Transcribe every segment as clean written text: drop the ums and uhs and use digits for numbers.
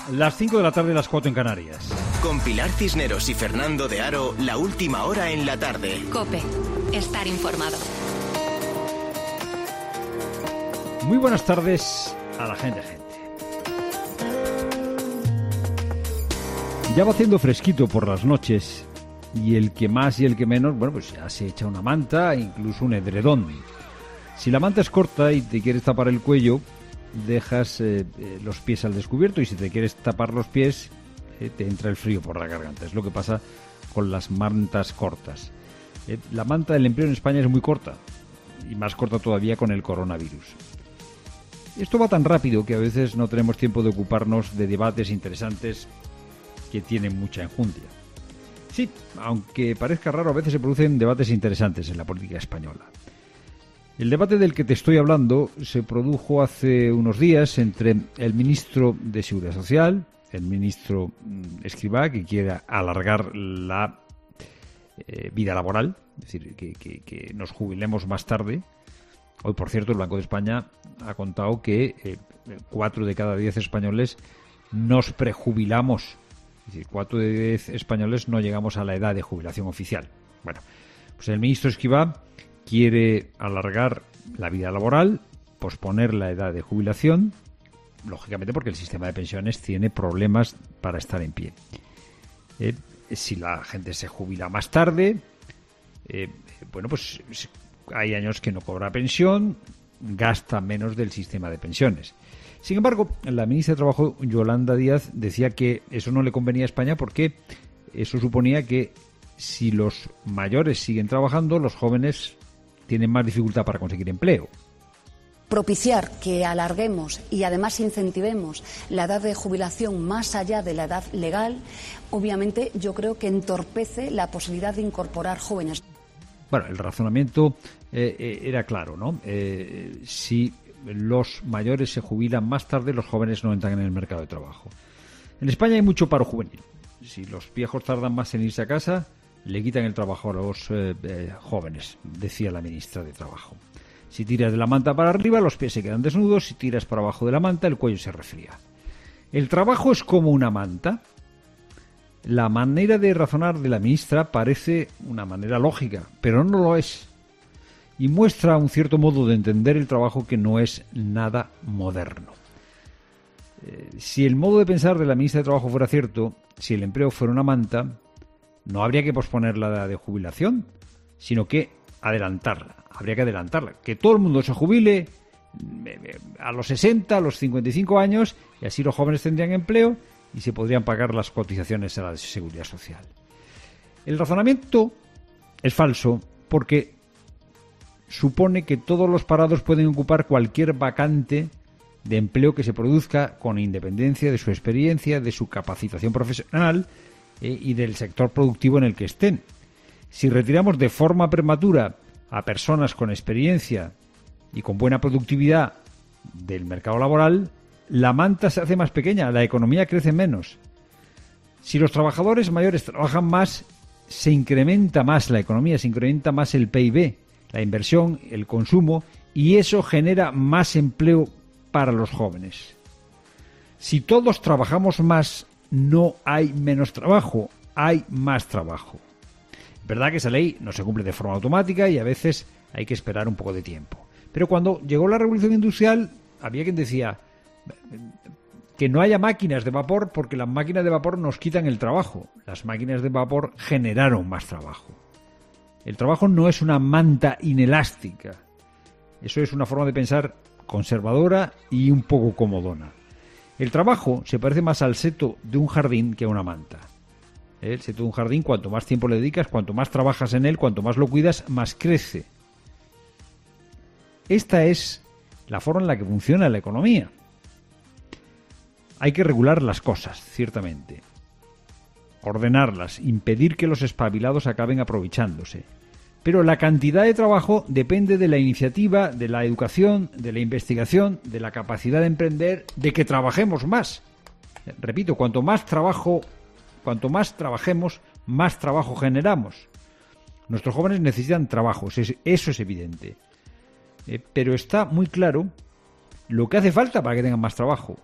Las 5 de la tarde, las 4 en Canarias. Con Pilar Cisneros y Fernando de Aro, la última hora en la tarde. COPE. Estar informado. Muy buenas tardes a la gente. Ya va haciendo fresquito por las noches y el que más y el que menos, bueno, pues ya se echa una manta, incluso un edredón. Si la manta es corta y te quieres tapar el cuello, dejas los pies al descubierto, y si te quieres tapar los pies, te entra el frío por la garganta. Es lo que pasa con las mantas cortas. La manta del empleo en España es muy corta, y más corta todavía con el coronavirus. Esto va tan rápido que a veces no tenemos tiempo de ocuparnos de debates interesantes que tienen mucha enjundia. Sí, aunque parezca raro, a veces se producen debates interesantes en la política española. El debate del que te estoy hablando se produjo hace unos días entre el ministro de Seguridad Social, el ministro Escrivá, que quiere alargar la vida laboral, es decir, que nos jubilemos más tarde. Hoy, por cierto, el Banco de España ha contado que 4 de cada 10 españoles nos prejubilamos. Es decir, 4 de 10 españoles no llegamos a la edad de jubilación oficial. Bueno, pues el ministro Escrivá quiere alargar la vida laboral, posponer la edad de jubilación, lógicamente porque el sistema de pensiones tiene problemas para estar en pie. Si la gente se jubila más tarde, bueno, pues hay años que no cobra pensión, gasta menos del sistema de pensiones. Sin embargo, la ministra de Trabajo, Yolanda Díaz, decía que eso no le convenía a España porque eso suponía que si los mayores siguen trabajando, los jóvenes tienen más dificultad para conseguir empleo. Propiciar que alarguemos y además incentivemos la edad de jubilación más allá de la edad legal, obviamente yo creo que entorpece la posibilidad de incorporar jóvenes. Bueno, el razonamiento era claro, ¿no? Si los mayores se jubilan más tarde, los jóvenes no entran en el mercado de trabajo. En España hay mucho paro juvenil. Si los viejos tardan más en irse a casa, le quitan el trabajo a los jóvenes, decía la ministra de Trabajo. Si tiras de la manta para arriba, los pies se quedan desnudos. Si tiras para abajo de la manta, el cuello se resfría. El trabajo es como una manta. La manera de razonar de la ministra parece una manera lógica, pero no lo es. Y muestra un cierto modo de entender el trabajo que no es nada moderno. Si el modo de pensar de la ministra de Trabajo fuera cierto, si el empleo fuera una manta, no habría que posponer la edad de jubilación, sino que adelantarla. Habría que adelantarla. Que todo el mundo se jubile a los 60, a los 55 años, y así los jóvenes tendrían empleo y se podrían pagar las cotizaciones a la Seguridad Social. El razonamiento es falso porque supone que todos los parados pueden ocupar cualquier vacante de empleo que se produzca con independencia de su experiencia, de su capacitación profesional y del sector productivo en el que estén. Si retiramos de forma prematura a personas con experiencia y con buena productividad del mercado laboral, la manta se hace más pequeña, la economía crece menos. Si los trabajadores mayores trabajan más, se incrementa más la economía, se incrementa más el PIB, la inversión, el consumo, y eso genera más empleo para los jóvenes. Si todos trabajamos más, no hay menos trabajo, hay más trabajo. Es verdad que esa ley no se cumple de forma automática y a veces hay que esperar un poco de tiempo. Pero cuando llegó la revolución industrial, había quien decía que no haya máquinas de vapor porque las máquinas de vapor nos quitan el trabajo. Las máquinas de vapor generaron más trabajo. El trabajo no es una manta inelástica. Eso es una forma de pensar conservadora y un poco comodona. El trabajo se parece más al seto de un jardín que a una manta. El seto de un jardín, cuanto más tiempo le dedicas, cuanto más trabajas en él, cuanto más lo cuidas, más crece. Esta es la forma en la que funciona la economía. Hay que regular las cosas, ciertamente. Ordenarlas, impedir que los espabilados acaben aprovechándose. Pero la cantidad de trabajo depende de la iniciativa, de la educación, de la investigación, de la capacidad de emprender, de que trabajemos más. Repito, cuanto más trabajemos, más trabajo generamos. Nuestros jóvenes necesitan trabajo, eso es evidente. Pero está muy claro lo que hace falta para que tengan más trabajo.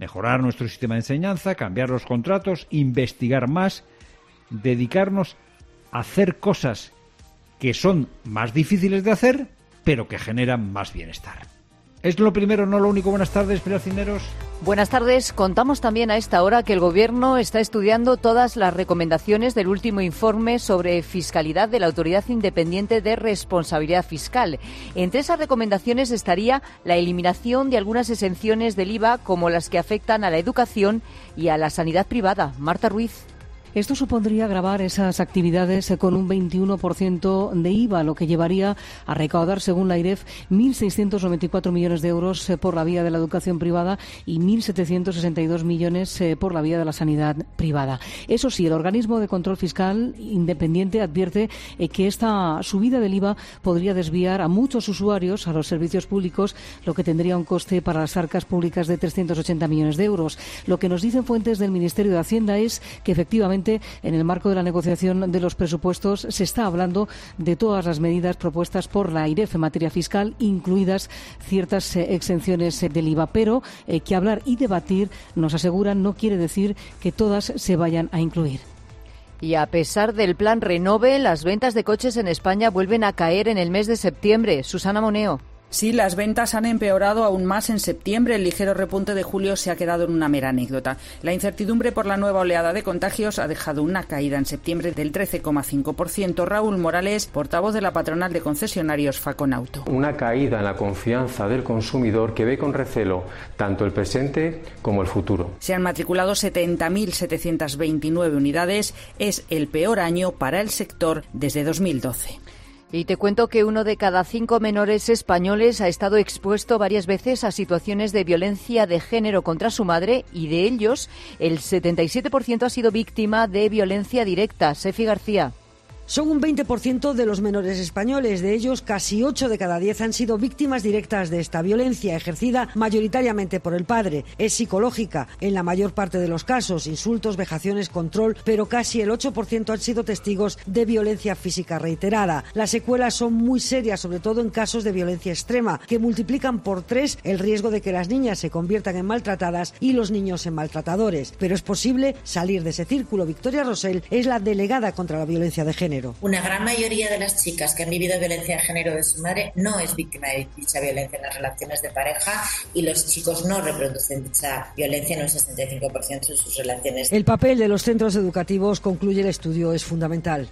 mejorar nuestro sistema de enseñanza, cambiar los contratos, investigar más, dedicarnos a hacer cosas que son más difíciles de hacer, pero que generan más bienestar. ¿Es lo primero, no lo único? Buenas tardes, Pilar Cisneros. Buenas tardes. Contamos también a esta hora que el Gobierno está estudiando todas las recomendaciones del último informe sobre fiscalidad de la Autoridad Independiente de Responsabilidad Fiscal. Entre esas recomendaciones estaría la eliminación de algunas exenciones del IVA, como las que afectan a la educación y a la sanidad privada. Marta Ruiz. Esto supondría gravar esas actividades con un 21% de IVA, lo que llevaría a recaudar, según la AIREF, 1.694 millones de euros por la vía de la educación privada y 1.762 millones por la vía de la sanidad privada. Eso sí, el organismo de control fiscal independiente advierte que esta subida del IVA podría desviar a muchos usuarios a los servicios públicos, lo que tendría un coste para las arcas públicas de 380 millones de euros. Lo que nos dicen fuentes del Ministerio de Hacienda es que efectivamente en el marco de la negociación de los presupuestos se está hablando de todas las medidas propuestas por la AIREF en materia fiscal, incluidas ciertas exenciones del IVA, pero que hablar y debatir, nos aseguran, no quiere decir que todas se vayan a incluir. Y a pesar del plan Renove, las ventas de coches en España vuelven a caer en el mes de septiembre. Susana Moneo. Sí, las ventas han empeorado aún más en septiembre. El ligero repunte de julio se ha quedado en una mera anécdota. La incertidumbre por la nueva oleada de contagios ha dejado una caída en septiembre del 13,5%. Raúl Morales, portavoz de la patronal de concesionarios Faconauto. Una caída en la confianza del consumidor que ve con recelo tanto el presente como el futuro. Se han matriculado 70.729 unidades. Es el peor año para el sector desde 2012. Y te cuento que 1 de cada 5 menores españoles ha estado expuesto varias veces a situaciones de violencia de género contra su madre, y de ellos el 77% ha sido víctima de violencia directa. Sefi García. Son un 20% de los menores españoles. De ellos, casi 8 de cada 10 han sido víctimas directas de esta violencia, ejercida mayoritariamente por el padre. Es psicológica, en la mayor parte de los casos, insultos, vejaciones, control, pero casi el 8% han sido testigos de violencia física reiterada. Las secuelas son muy serias, sobre todo en casos de violencia extrema, que multiplican por 3 el riesgo de que las niñas se conviertan en maltratadas y los niños en maltratadores. Pero es posible salir de ese círculo. Victoria Rosell es la delegada contra la violencia de género. Una gran mayoría de las chicas que han vivido violencia de género de su madre no es víctima de dicha violencia en las relaciones de pareja, y los chicos no reproducen dicha violencia en un 65% de sus relaciones. El papel de los centros educativos, concluye el estudio, es fundamental.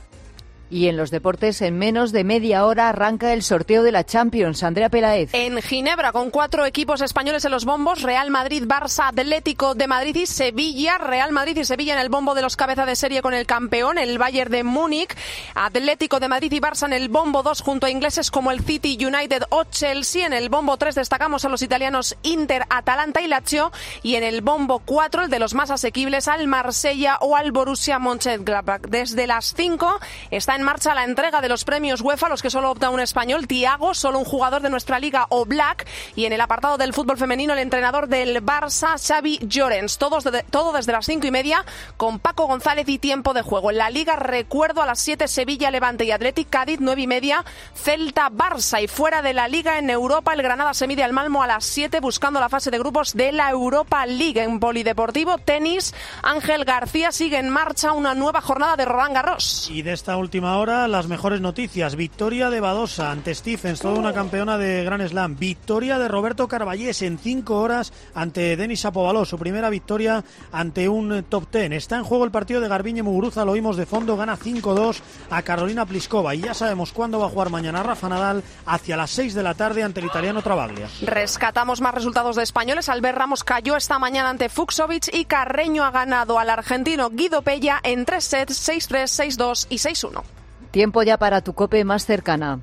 Y en los deportes, en menos de media hora arranca el sorteo de la Champions. Andrea Peláez. En Ginebra, con 4 equipos españoles en los bombos: Real Madrid, Barça, Atlético de Madrid y Sevilla. Real Madrid y Sevilla en el bombo de los cabeza de serie con el campeón, el Bayern de Múnich. Atlético de Madrid y Barça en el bombo 2 junto a ingleses como el City, United o Chelsea. En el bombo 3 destacamos a los italianos Inter, Atalanta y Lazio. Y en el bombo 4, el de los más asequibles, al Marsella o al Borussia Mönchengladbach. Desde las 5 está en marcha la entrega de los premios UEFA, los que solo opta un español, Thiago, solo un jugador de nuestra liga, Oblak, y en el apartado del fútbol femenino, el entrenador del Barça, Xavi Llorens. Todo desde las 5:30 con Paco González y tiempo de juego. En la liga, recuerdo, a las 7 Sevilla, Levante y Athletic, Cádiz 9:30 Celta, Barça. Y fuera de la liga, en Europa, el Granada se mide al Malmo a las 7 buscando la fase de grupos de la Europa League. En polideportivo, tenis, Ángel García, sigue en marcha una nueva jornada de Roland Garros. Y de esta última hora, las mejores noticias: victoria de Badosa ante Stephens, toda una campeona de Grand Slam; victoria de Roberto Carballés en 5 horas ante Denis Shapovalov, su primera victoria ante un top 10. Está en juego el partido de Garbiñe Muguruza, lo oímos de fondo, gana 5-2 a Carolina Pliskova, y ya sabemos cuándo va a jugar mañana Rafa Nadal, hacia las 6 de la tarde ante el italiano Travaglia. Rescatamos más resultados de españoles. Albert Ramos cayó esta mañana ante Fucsovic y Carreño ha ganado al argentino Guido Pella en 3 sets, 6-3, 6-2 y 6-1. Tiempo ya para tu COPE más cercana.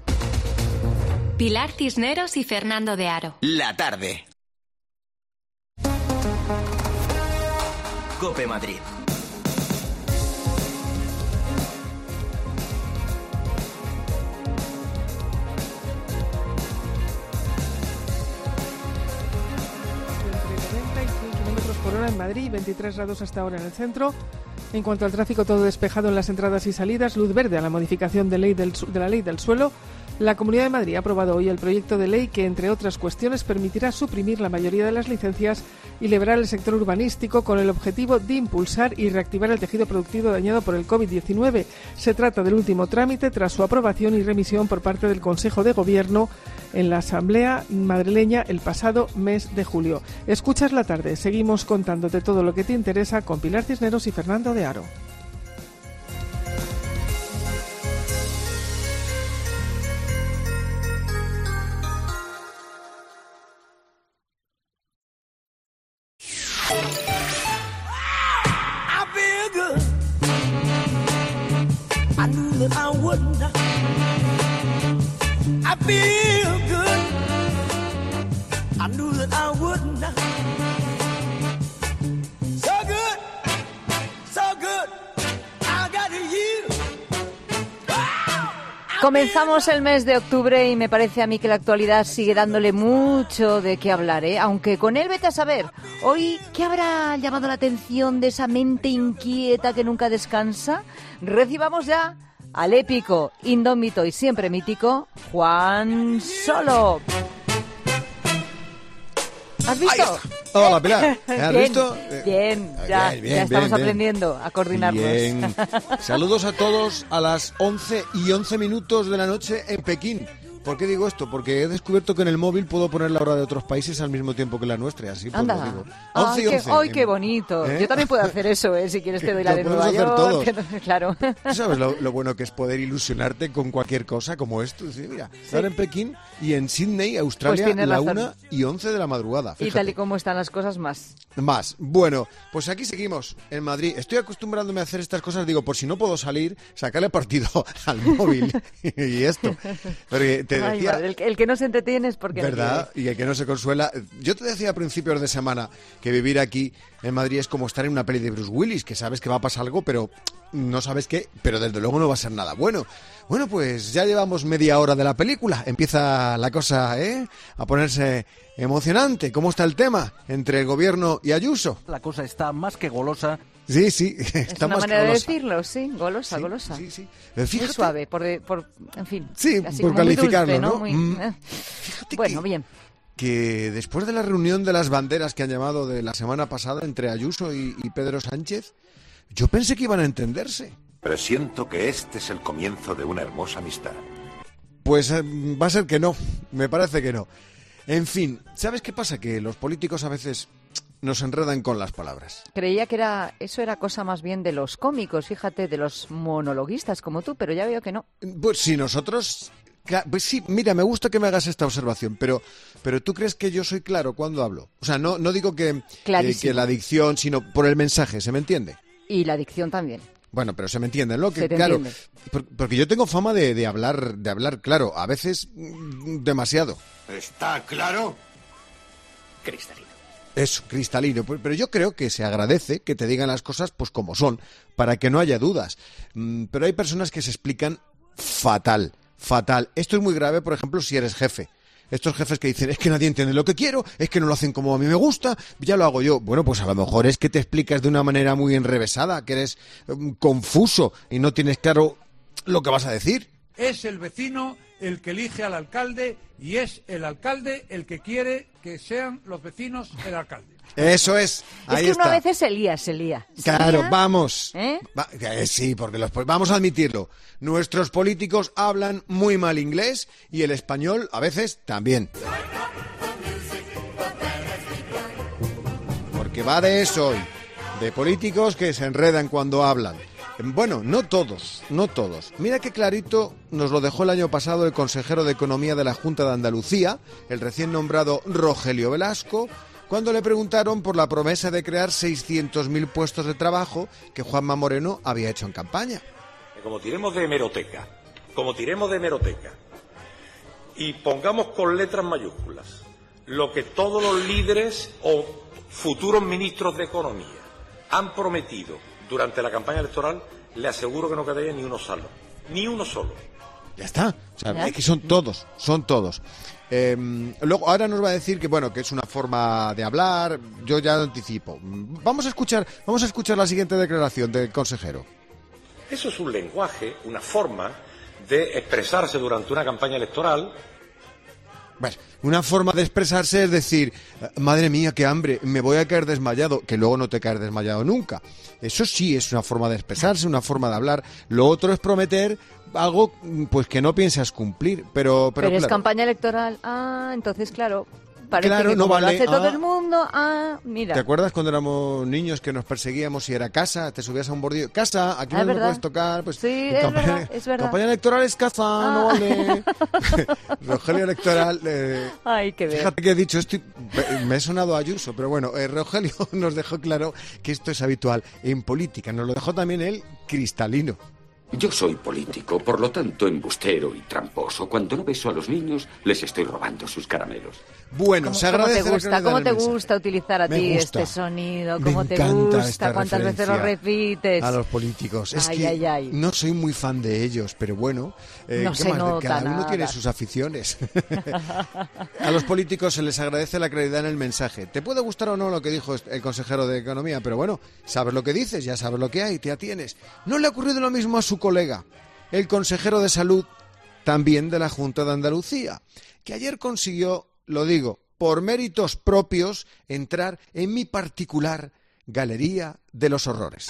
Pilar Cisneros y Fernando de Aro. La tarde. COPE Madrid. Por hora en Madrid, 23 grados hasta ahora en el centro. En cuanto al tráfico, todo despejado en las entradas y salidas, luz verde a la modificación de la ley del suelo. La Comunidad de Madrid ha aprobado hoy el proyecto de ley que, entre otras cuestiones, permitirá suprimir la mayoría de las licencias y liberar el sector urbanístico con el objetivo de impulsar y reactivar el tejido productivo dañado por el COVID-19. Se trata del último trámite tras su aprobación y remisión por parte del Consejo de Gobierno en la Asamblea madrileña el pasado mes de julio. Escuchas la tarde. Seguimos contándote todo lo que te interesa con Pilar Cisneros y Fernando de Aro. Comenzamos el mes de octubre y me parece a mí que la actualidad sigue dándole mucho de qué hablar, ¿eh? Aunque con él vete a saber. Hoy, ¿qué habrá llamado la atención de esa mente inquieta que nunca descansa? Recibamos ya al épico, indómito y siempre mítico Juan Solo. ¿Has visto? Hola, Pilar. ¿Has visto? Bien, ya estamos aprendiendo a coordinarnos. Bien. Saludos a todos a las 11:11 de la noche en Pekín. ¿Por qué digo esto? Porque he descubierto que en el móvil puedo poner la hora de otros países al mismo tiempo que la nuestra, así pues lo digo. 11 y 11. ¡Ay, qué bonito! ¿Eh? Yo también puedo hacer eso, si quieres te doy la de Nueva York. Todos. Claro. ¿Tú sabes lo bueno que es poder ilusionarte con cualquier cosa como esto? Sí, mira, ahora en Pekín y en Sydney, Australia, pues la 1:11 de la madrugada. Fíjate. Y tal y como están las cosas, más. Bueno, pues aquí seguimos, en Madrid. Estoy acostumbrándome a hacer estas cosas, digo, por si no puedo salir, sacarle partido al móvil y esto. Porque te decía... Madre, el que no se entretiene es porque ¿verdad? No quiere. Y el que no se consuela. Yo te decía a principios de semana que vivir aquí en Madrid es como estar en una peli de Bruce Willis, que sabes que va a pasar algo, pero no sabes qué, pero desde luego no va a ser nada bueno. Bueno, pues ya llevamos media hora de la película. Empieza la cosa, a ponerse emocionante. ¿Cómo está el tema entre el gobierno y Ayuso? La cosa está más que golosa. Sí, está una manera de decirlo, sí, golosa. Sí. Fíjate, muy suave, en fin. Sí, así por como calificarlo, muy dulce, ¿no? Muy, bueno, bien. Que después de la reunión de las banderas que han llamado de la semana pasada entre Ayuso y Pedro Sánchez, yo pensé que iban a entenderse. Presiento que este es el comienzo de una hermosa amistad. Pues va a ser que no, me parece que no. En fin, ¿sabes qué pasa? Que los políticos a veces nos enredan con las palabras. Creía que eso era cosa más bien de los cómicos, fíjate, de los monologuistas como tú, pero ya veo que no. Pues si nosotros... Pues sí, mira, me gusta que me hagas esta observación, pero ¿tú crees que yo soy claro cuando hablo? O sea, no digo que la dicción, sino por el mensaje, ¿se me entiende? Y la dicción también. Bueno, pero se me entiende, ¿no? Se te claro, entiende. Porque yo tengo fama de hablar claro, a veces demasiado. ¿Está claro? Cristalino. Eso, cristalino. Pero yo creo que se agradece que te digan las cosas pues como son, para que no haya dudas. Pero hay personas que se explican fatal. Esto es muy grave, por ejemplo, si eres jefe. Estos jefes que dicen, es que nadie entiende lo que quiero, es que no lo hacen como a mí me gusta, ya lo hago yo. Bueno, pues a lo mejor es que te explicas de una manera muy enrevesada, que eres confuso y no tienes claro lo que vas a decir. Es el vecino el que elige al alcalde y es el alcalde el que quiere que sean los vecinos el alcalde. Eso es, ahí es que está. uno a veces se lía. Claro, vamos. ¿Eh? Sí, porque vamos a admitirlo. Nuestros políticos hablan muy mal inglés y el español a veces también. Porque va de eso hoy, de políticos que se enredan cuando hablan. Bueno, no todos. Mira qué clarito nos lo dejó el año pasado el consejero de Economía de la Junta de Andalucía, el recién nombrado Rogelio Velasco, cuando le preguntaron por la promesa de crear 600.000 puestos de trabajo que Juanma Moreno había hecho en campaña. Como tiremos de hemeroteca y pongamos con letras mayúsculas lo que todos los líderes o futuros ministros de Economía han prometido durante la campaña electoral, le aseguro que no quedaría ni uno solo. Ya está, o sea, es que son todos. Luego, ahora nos va a decir que bueno, que es una forma de hablar, yo ya lo anticipo. Vamos a escuchar la siguiente declaración del consejero. Eso es un lenguaje, una forma de expresarse durante una campaña electoral Bueno, una forma de expresarse es decir, madre mía, qué hambre, me voy a caer desmayado, que luego no te caes desmayado nunca. Eso sí es una forma de expresarse, una forma de hablar. Lo otro es prometer algo pues que no piensas cumplir, pero claro. Es campaña electoral. Entonces, claro, parece que no como vale. Lo hace todo el mundo. Mira. ¿Te acuerdas cuando éramos niños que nos perseguíamos y era casa? Te subías a un bordillo. Casa, aquí no me puedes tocar. Pues, sí, es verdad. Campaña electoral es casa, no vale. Rogelio electoral. Ay, qué bien. Fíjate que he dicho esto, me he sonado a Ayuso, pero bueno, Rogelio nos dejó claro que esto es habitual en política. Nos lo dejó también él cristalino. Yo soy político, por lo tanto embustero y tramposo. Cuando no beso a los niños, les estoy robando sus caramelos. Bueno, se agradece. ¿Cómo te gusta utilizar a ti este sonido? ¿Cómo te gusta? ¿Cuántas veces lo repites? A los políticos. Es que no soy muy fan de ellos, pero bueno, no se nota cada uno nada. tiene sus aficiones. A los políticos se les agradece la claridad en el mensaje. Te puede gustar o no lo que dijo el consejero de Economía, pero bueno, sabes lo que dices, ya sabes lo que hay, te atienes. No le ha ocurrido lo mismo a su colega, el consejero de Salud, también de la Junta de Andalucía, que ayer consiguió, lo digo, por méritos propios, entrar en mi particular galería de los horrores.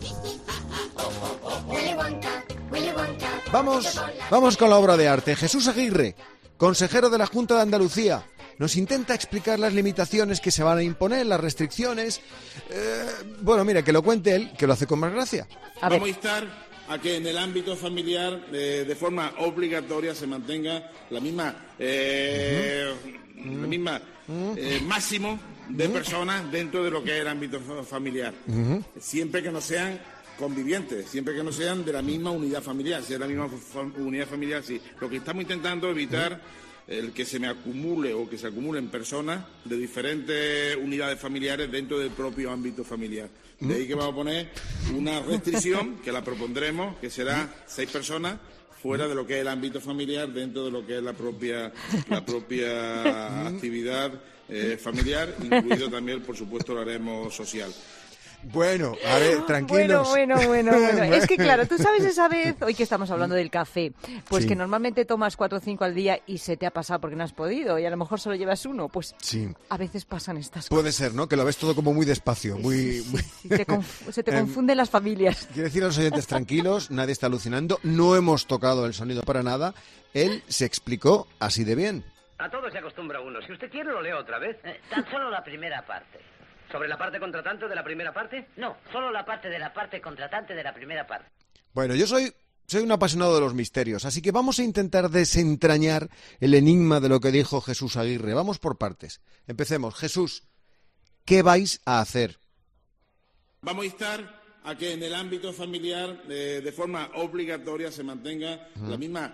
Vamos con la obra de arte. Jesús Aguirre, consejero de la Junta de Andalucía, nos intenta explicar las limitaciones que se van a imponer, las restricciones. Bueno, mira, que lo cuente él, que lo hace con más gracia. Vamos a instar a que en el ámbito familiar de forma obligatoria se mantenga la misma máximo de personas dentro de lo que es el ámbito familiar, siempre que no sean convivientes, siempre que no sean de la misma unidad familiar. Si es la misma unidad familiar, sí. Lo que estamos intentando evitar el que se me acumule o que se acumulen personas de diferentes unidades familiares dentro del propio ámbito familiar. De ahí que vamos a poner una restricción, que la propondremos, que será 6 personas fuera de lo que es el ámbito familiar, dentro de lo que es la propia actividad familiar, incluido también, por supuesto, lo haremos social. Bueno, a ver, tranquilos. Bueno. Es que claro, tú sabes esa vez, hoy que estamos hablando del café, pues sí, que normalmente tomas 4 o 5 al día y se te ha pasado porque no has podido y a lo mejor solo llevas uno, pues sí, a veces pasan estas cosas. Puede ser, ¿no? Que lo ves todo como muy despacio, muy... Se te confunden las familias. Quiero decir a los oyentes tranquilos, nadie está alucinando, no hemos tocado el sonido para nada, él se explicó así de bien. A todo se acostumbra uno, si usted quiere lo leo otra vez. Tan solo la primera parte. ¿Sobre la parte contratante de la primera parte? No, solo la parte de la parte contratante de la primera parte. Bueno, yo soy un apasionado de los misterios, así que vamos a intentar desentrañar el enigma de lo que dijo Jesús Aguirre. Vamos por partes. Empecemos. Jesús, ¿qué vais a hacer? Vamos a instar a que en el ámbito familiar de forma obligatoria se mantenga la misma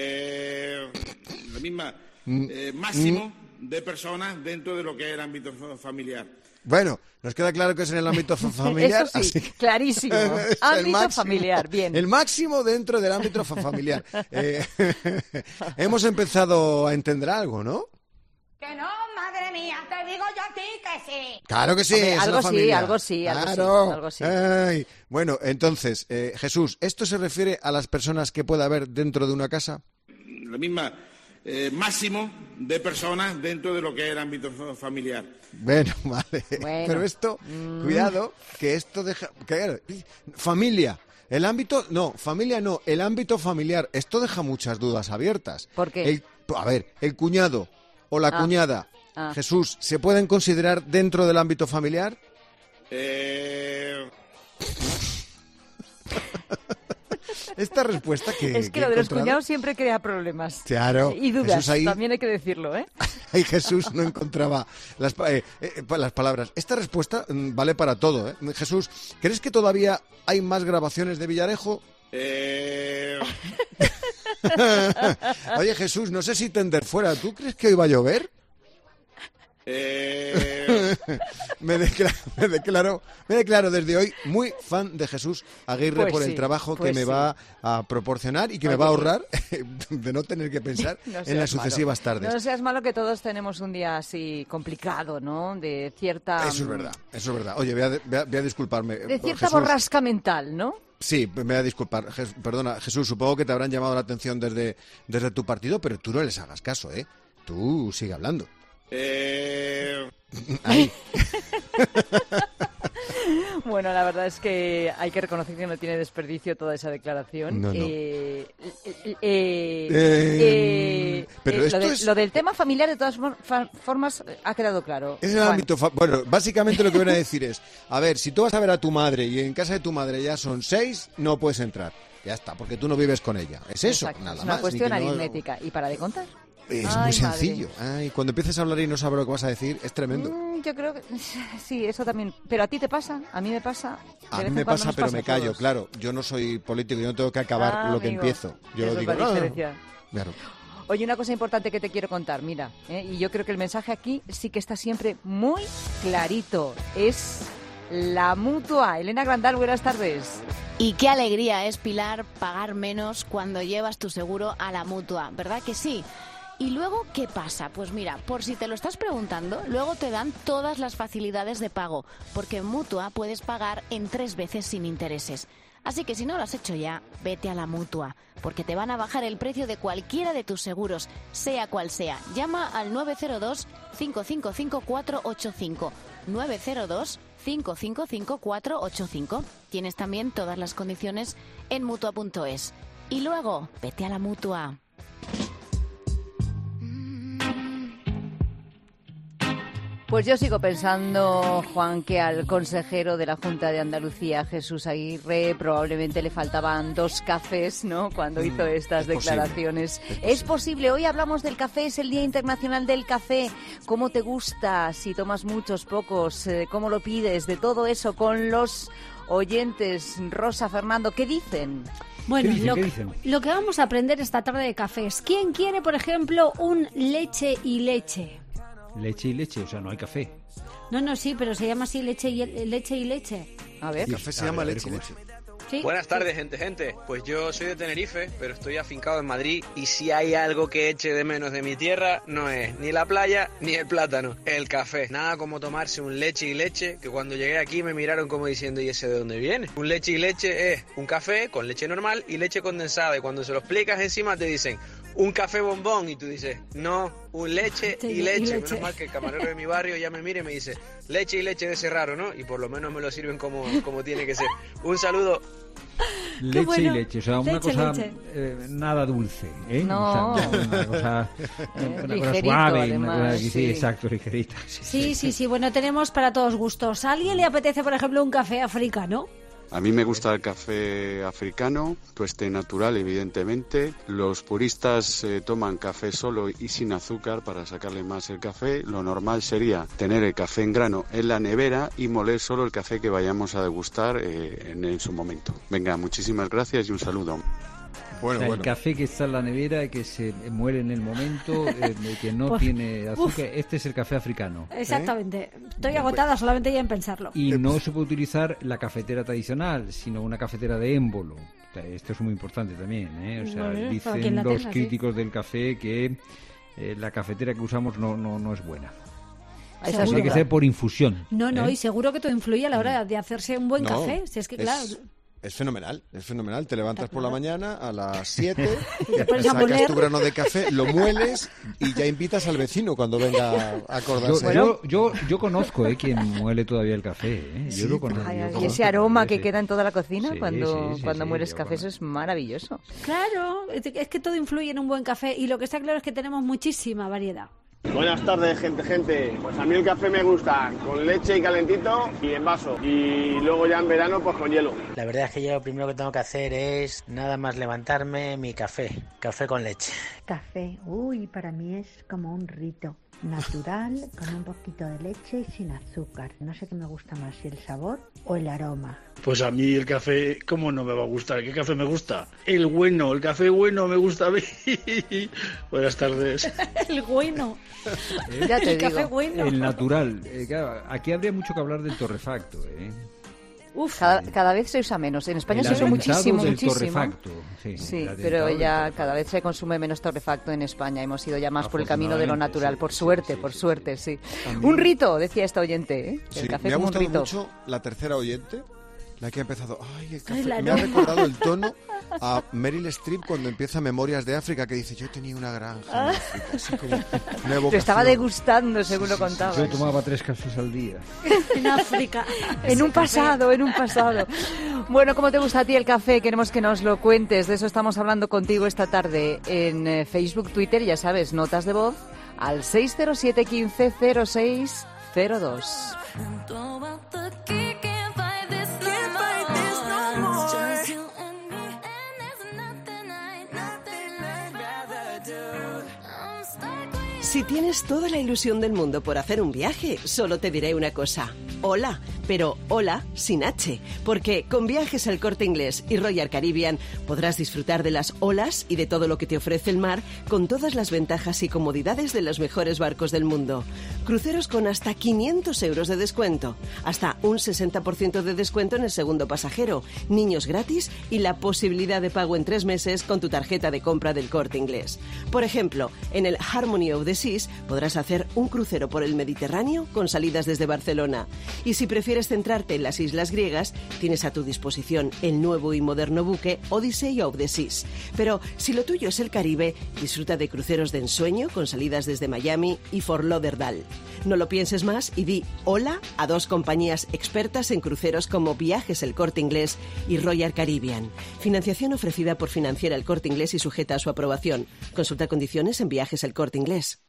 máximo de personas dentro de lo que es el ámbito familiar. Bueno, nos queda claro que es en el ámbito familiar. Eso sí, así que... clarísimo. Ámbito familiar, bien. El máximo dentro del ámbito familiar. Hemos empezado a entender algo, ¿no? Que no, madre mía, te digo yo a ti que sí. Claro que sí, Hombre, es algo la familia. Algo sí. Ay. Bueno, entonces, Jesús, ¿esto se refiere a las personas que pueda haber dentro de una casa? La misma máximo de personas dentro de lo que es el ámbito familiar. Bueno, vale. Pero esto, cuidado, que esto deja... familia. El ámbito... No, familia no. El ámbito familiar. Esto deja muchas dudas abiertas. ¿Por qué? El cuñado o la cuñada, Jesús, ¿se pueden considerar dentro del ámbito familiar? Esta respuesta que... Es que lo de los cuñados siempre crea problemas. Claro. Y dudas, Jesús ahí, también hay que decirlo, ¿eh? Ahí Jesús no encontraba las palabras. Esta respuesta vale para todo, ¿eh? Jesús, ¿crees que todavía hay más grabaciones de Villarejo? Oye, Jesús, no sé si tender fuera. ¿Tú crees que hoy va a llover? Me declaro desde hoy muy fan de Jesús Aguirre por el trabajo que me va a proporcionar y que me va a ahorrar de no tener que pensar en las sucesivas tardes. No seas malo, que todos tenemos un día así complicado, ¿no? De cierta... Eso es verdad. Oye, voy a disculparme. De cierta Jesús, borrasca mental, ¿no? Sí, me voy a disculpar. Perdona, Jesús, supongo que te habrán llamado la atención desde tu partido, pero tú no les hagas caso, ¿eh? Tú sigue hablando. Ahí. Bueno, la verdad es que hay que reconocer que no tiene desperdicio toda esa declaración. No. Pero lo del tema familiar, de todas formas, ha quedado claro. Es el ámbito bueno, básicamente lo que viene a decir es, a ver, si tú vas a ver a tu madre y en casa de tu madre ya son 6, no puedes entrar. Ya está, porque tú no vives con ella. Es eso, exacto, nada más. Es una cuestión aritmética. ¿Y para de contar? Es muy sencillo. Ay, cuando empieces a hablar y no sabes lo que vas a decir, es tremendo. Yo creo que sí, eso también. Pero a ti te pasa, a mí me pasa. A mí me pasa, pero me callo, claro. Yo no soy político, yo no tengo que acabar lo que empiezo. Yo digo, claro. Oye, una cosa importante que te quiero contar, mira, y yo creo que el mensaje aquí sí que está siempre muy clarito. Es la Mutua. Elena Grandal, buenas tardes. Y qué alegría es, Pilar, pagar menos cuando llevas tu seguro a la Mutua, ¿verdad que sí? ¿Y luego qué pasa? Pues mira, por si te lo estás preguntando, luego te dan todas las facilidades de pago, porque en Mutua puedes pagar en 3 veces sin intereses. Así que si no lo has hecho ya, vete a la Mutua, porque te van a bajar el precio de cualquiera de tus seguros, sea cual sea. Llama al 902-555-485. 902-555-485. Tienes también todas las condiciones en Mutua.es. Y luego, vete a la Mutua. Pues yo sigo pensando, Juan, que al consejero de la Junta de Andalucía, Jesús Aguirre, probablemente le faltaban 2 cafés, ¿no?, cuando hizo estas declaraciones. Es posible. Hoy hablamos del café, es el Día Internacional del Café. ¿Cómo te gusta? Si tomas muchos, pocos, ¿cómo lo pides? De todo eso con los oyentes. Rosa, Fernando, ¿qué dicen? Bueno, lo que vamos a aprender esta tarde de café es ¿quién quiere, por ejemplo, un leche y leche? Leche y leche, o sea, no hay café. No, sí, pero se llama así leche y leche. A ver. El café se llama leche y leche. ¿Sí? Buenas tardes, gente. Pues yo soy de Tenerife, pero estoy afincado en Madrid y si hay algo que eche de menos de mi tierra, no es ni la playa ni el plátano, el café. Nada como tomarse un leche y leche, que cuando llegué aquí me miraron como diciendo, ¿y ese de dónde viene? Un leche y leche es un café con leche normal y leche condensada, y cuando se lo explicas encima te dicen un café bombón y tú dices, no, un leche y leche. Menos mal que el camarero de mi barrio ya me mira y me dice, leche y leche de ese raro, ¿no? Y por lo menos me lo sirven como tiene que ser. Un saludo. Leche bueno. Y leche, o sea, una cosa nada dulce, ¿eh? No. O sea, una cosa suave, además, una cosa que, sí, exacto, ligerita. Sí, bueno, tenemos para todos gustos. ¿A alguien le apetece, por ejemplo, un café africano? A mí me gusta el café africano, tueste natural, evidentemente. Los puristas toman café solo y sin azúcar para sacarle más el café. Lo normal sería tener el café en grano en la nevera y moler solo el café que vayamos a degustar en su momento. Venga, muchísimas gracias y un saludo. Bueno. El café que está en la nevera, que se muere en el momento, que no tiene azúcar, este es el café africano. Exactamente. Estoy agotada solamente ya en pensarlo. Y no se puede utilizar la cafetera tradicional, sino una cafetera de émbolo. Esto es muy importante también, ¿eh? O sea, dicen los críticos del café que la cafetera que usamos no es buena. Tiene que ser por infusión. No, y seguro que todo influye a la hora de hacerse un buen café. Si es que, claro... Es fenomenal. Te levantas por la mañana a las 7, sacas tu grano de café, lo mueles y ya invitas al vecino cuando venga a acordarse. Yo conozco quien muele todavía el café. Yo lo conozco. Y ese aroma que queda en toda la cocina cuando mueles café, eso es maravilloso. Claro, es que todo influye en un buen café y lo que está claro es que tenemos muchísima variedad. Buenas tardes, gente. Pues a mí el café me gusta con leche y calentito y en vaso. Y luego ya en verano, pues con hielo. La verdad es que yo lo primero que tengo que hacer es nada más levantarme, mi café con leche. Café, para mí es como un rito. Natural, con un poquito de leche y sin azúcar. No sé qué me gusta más, si el sabor o el aroma. Pues a mí el café, ¿cómo no me va a gustar? ¿Qué café me gusta? El café bueno me gusta a mí. Buenas tardes. El bueno. Ya te digo. Café bueno. El natural. Claro, aquí habría mucho que hablar del torrefacto, Cada vez se usa menos. En España se usa muchísimo. Torrefacto. Sí, pero ya cada vez se consume menos torrefacto en España. Hemos ido ya más por el camino de lo natural. Por suerte, sí. Un rito, decía esta oyente, El café me como un rito. Me ha gustado mucho la tercera oyente, La que ha empezado, ay, el café. Me ha recordado el tono a Meryl Streep cuando empieza Memorias de África, que dice, yo tenía una granja en África, así como una evocación. Te estaba degustando, según lo contabas. Yo tomaba 3 cafés al día. En África. En un pasado. Bueno, ¿cómo te gusta a ti el café? Queremos que nos lo cuentes. De eso estamos hablando contigo esta tarde en Facebook, Twitter, ya sabes, notas de voz al 607 15 06 02. Si tienes toda la ilusión del mundo por hacer un viaje, solo te diré una cosa. Hola, pero hola sin H, porque con Viajes El Corte Inglés y Royal Caribbean podrás disfrutar de las olas y de todo lo que te ofrece el mar con todas las ventajas y comodidades de los mejores barcos del mundo. Cruceros con hasta 500 euros de descuento, hasta un 60% de descuento en el segundo pasajero, niños gratis y la posibilidad de pago en 3 meses con tu tarjeta de compra del Corte Inglés. Por ejemplo, en el Harmony of the Seas podrás hacer un crucero por el Mediterráneo con salidas desde Barcelona. Y si prefieres centrarte en las islas griegas, tienes a tu disposición el nuevo y moderno buque Odyssey of the Seas. Pero si lo tuyo es el Caribe, disfruta de cruceros de ensueño con salidas desde Miami y Fort Lauderdale. No lo pienses más y di hola a 2 compañías expertas en cruceros como Viajes El Corte Inglés y Royal Caribbean. Financiación ofrecida por Financiera El Corte Inglés y sujeta a su aprobación. Consulta condiciones en Viajes El Corte Inglés.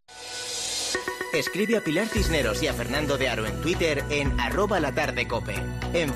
Escribe a Pilar Cisneros y a Fernando de Aro en Twitter en @latardecope, en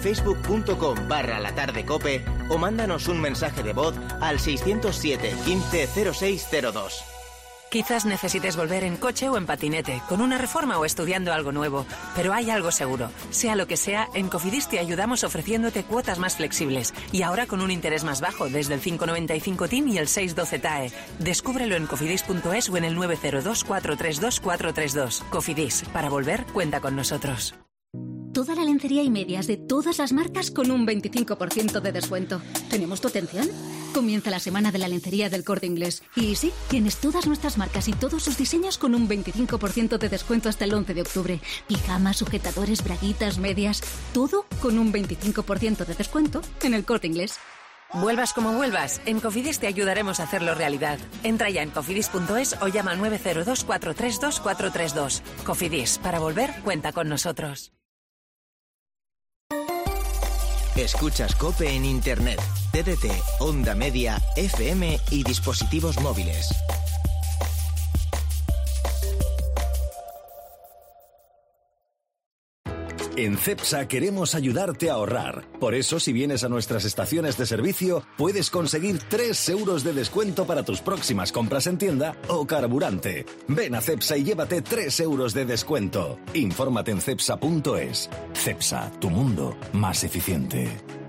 facebook.com/latardecope o mándanos un mensaje de voz al 607 15 0602. Quizás necesites volver en coche o en patinete, con una reforma o estudiando algo nuevo, pero hay algo seguro. Sea lo que sea, en Cofidis te ayudamos ofreciéndote cuotas más flexibles y ahora con un interés más bajo desde el 5,95 TIN y el 6,12 TAE. Descúbrelo en cofidis.es o en el 902 432 432. Cofidis, para volver, cuenta con nosotros. Toda la lencería y medias de todas las marcas con un 25% de descuento. ¿Tenemos tu atención? Comienza la semana de la lencería del Corte Inglés. Y sí, tienes todas nuestras marcas y todos sus diseños con un 25% de descuento hasta el 11 de octubre. Pijamas, sujetadores, braguitas, medias... Todo con un 25% de descuento en el Corte Inglés. Vuelvas como vuelvas, en Cofidis te ayudaremos a hacerlo realidad. Entra ya en cofidis.es o llama al 902 432 432. Cofidis, para volver, cuenta con nosotros. Escuchas COPE en Internet, TDT, Onda Media, FM y dispositivos móviles. En CEPSA queremos ayudarte a ahorrar. Por eso, si vienes a nuestras estaciones de servicio, puedes conseguir 3 euros de descuento para tus próximas compras en tienda o carburante. Ven a CEPSA y llévate 3 euros de descuento. Infórmate en cepsa.es. CEPSA, tu mundo más eficiente.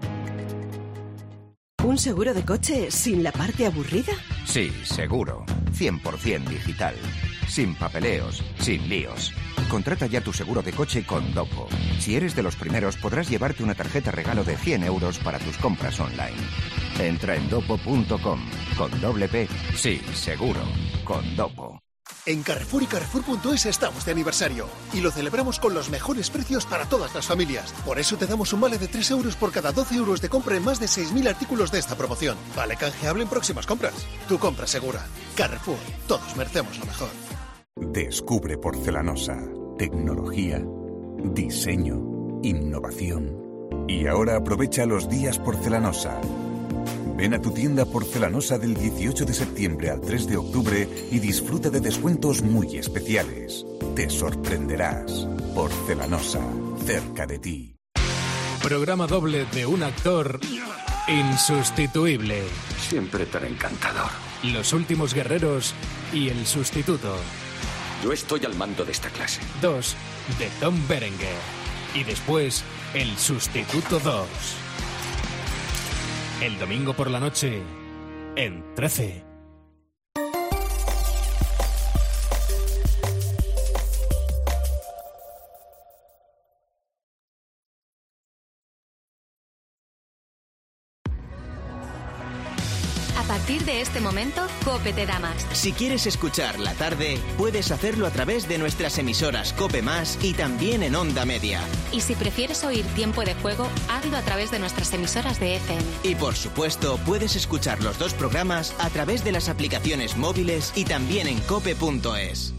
¿Un seguro de coche sin la parte aburrida? Sí, seguro. 100% digital. Sin papeleos, sin líos. Contrata ya tu seguro de coche con Dopo. Si eres de los primeros, podrás llevarte una tarjeta regalo de 100 euros para tus compras online. Entra en dopo.com. Con doble P. Sí, seguro. Con Dopo. En Carrefour y Carrefour.es estamos de aniversario y lo celebramos con los mejores precios para todas las familias. Por eso te damos un vale de 3 euros por cada 12 euros de compra en más de 6.000 artículos de esta promoción. Vale canjeable en próximas compras. Tu compra segura. Carrefour. Todos merecemos lo mejor. Descubre Porcelanosa. Tecnología, diseño, innovación. Y ahora aprovecha los días Porcelanosa. Ven a tu tienda Porcelanosa del 18 de septiembre al 3 de octubre y disfruta de descuentos muy especiales. Te sorprenderás. Porcelanosa, cerca de ti. Programa doble de un actor insustituible. Siempre tan encantador. Los últimos guerreros y el sustituto. Yo estoy al mando de esta clase. 2 de Tom Berenger. Y después, el sustituto 2. El domingo por la noche, en 13. A partir partir de este momento, COPE te da más. Si quieres escuchar la tarde, puedes hacerlo a través de nuestras emisoras COPE Más y también en Onda Media. Y si prefieres oír Tiempo de Juego, hazlo a través de nuestras emisoras de FM. Y por supuesto, puedes escuchar los dos programas a través de las aplicaciones móviles y también en cope.es.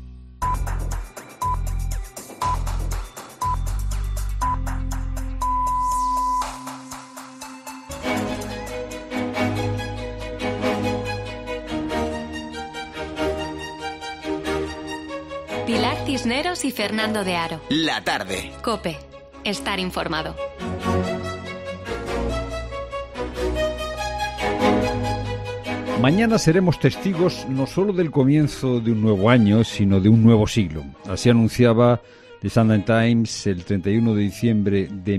Pilar Cisneros y Fernando de Aro. La tarde. COPE. Estar informado. Mañana seremos testigos no solo del comienzo de un nuevo año, sino de un nuevo siglo. Así anunciaba The Sunday Times el 31 de diciembre de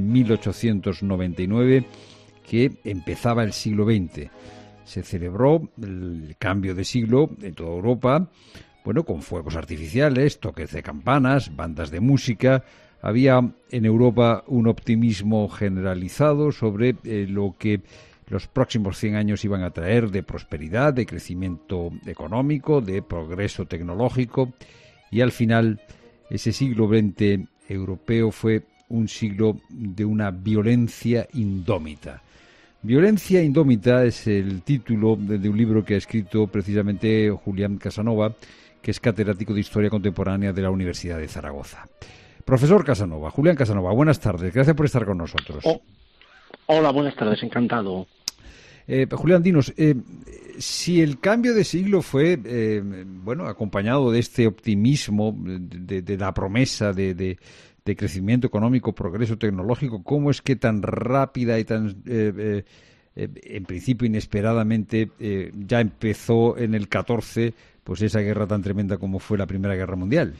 1899 que empezaba el siglo XX. Se celebró el cambio de siglo en toda Europa, bueno, con fuegos artificiales, toques de campanas, bandas de música. Había en Europa un optimismo generalizado sobre lo que los próximos 100 años iban a traer de prosperidad, de crecimiento económico, de progreso tecnológico. Y al final, ese siglo XX europeo fue un siglo de una violencia indómita. Violencia indómita es el título de un libro que ha escrito precisamente Julián Casanova, que es catedrático de Historia Contemporánea de la Universidad de Zaragoza. Profesor Casanova, Julián Casanova, buenas tardes. Gracias por estar con nosotros. Hola, buenas tardes, encantado. Julián, dinos, si el cambio de siglo fue, acompañado de este optimismo, de la promesa de crecimiento económico, progreso tecnológico, ¿cómo es que tan rápida y tan, en principio inesperadamente, ya empezó en el 14, pues esa guerra tan tremenda como fue la Primera Guerra Mundial?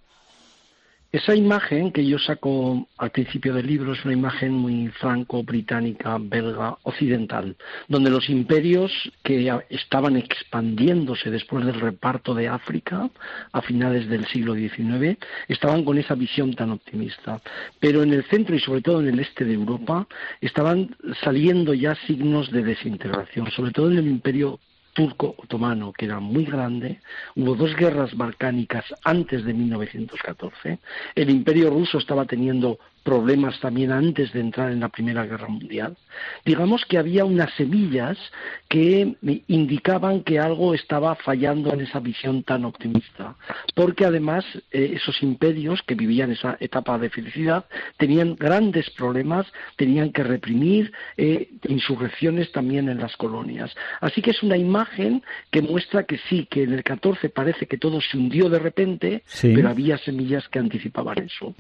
Esa imagen que yo saco al principio del libro es una imagen muy franco-británica, belga, occidental, donde los imperios que estaban expandiéndose después del reparto de África a finales del siglo XIX estaban con esa visión tan optimista. Pero en el centro y sobre todo en el este de Europa estaban saliendo ya signos de desintegración, sobre todo en el imperio turco-otomano, que era muy grande. Hubo 2 guerras balcánicas antes de 1914. El Imperio ruso estaba teniendo problemas también antes de entrar en la Primera Guerra Mundial. Digamos que había unas semillas que indicaban que algo estaba fallando en esa visión tan optimista, porque además esos imperios que vivían esa etapa de felicidad tenían grandes problemas, tenían que reprimir insurrecciones también en las colonias. Así que es una imagen que muestra que sí, que en el 14 parece que todo se hundió de repente, sí, pero había semillas que anticipaban eso.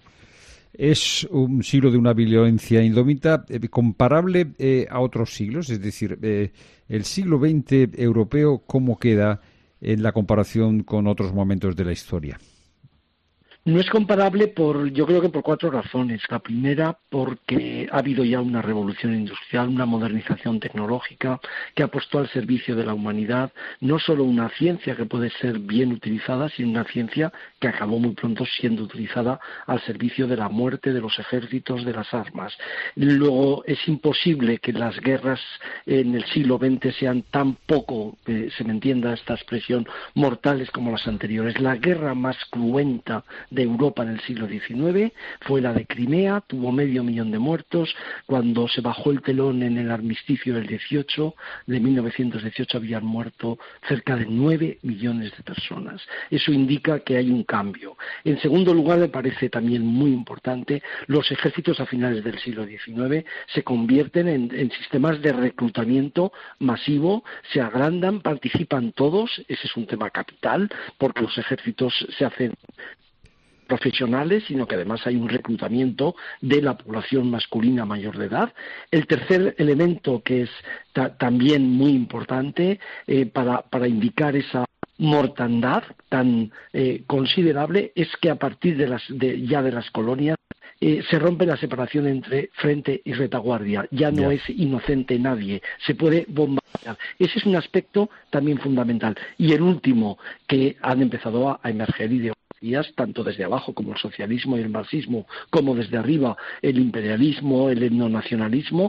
Es un siglo de una violencia indómita comparable a otros siglos, es decir, el siglo XX europeo, ¿cómo queda en la comparación con otros momentos de la historia? No es comparable yo creo que por 4 razones. La primera, porque ha habido ya una revolución industrial, una modernización tecnológica que ha puesto al servicio de la humanidad no solo una ciencia que puede ser bien utilizada, sino una ciencia que acabó muy pronto siendo utilizada al servicio de la muerte, de los ejércitos, de las armas. Luego, es imposible que las guerras en el siglo XX sean tan poco, se me entienda esta expresión, mortales como las anteriores. La guerra más cruenta de Europa en el siglo XIX fue la de Crimea, tuvo 500.000 de muertos. Cuando se bajó el telón en el armisticio del 18, de 1918, habían muerto cerca de 9 millones de personas. Eso indica que hay un cambio. En segundo lugar, me parece también muy importante, los ejércitos a finales del siglo XIX se convierten en sistemas de reclutamiento masivo, se agrandan, participan todos. Ese es un tema capital, porque los ejércitos se hacen profesionales, sino que además hay un reclutamiento de la población masculina mayor de edad. El tercer elemento, que es también muy importante para indicar esa mortandad tan considerable, es que a partir de las colonias se rompe la separación entre frente y retaguardia. Ya no es inocente nadie, se puede bombardear. Ese es un aspecto también fundamental. Y el último, que han empezado a emerger ideologías, tanto desde abajo como el socialismo y el marxismo, como desde arriba el imperialismo, el etnonacionalismo,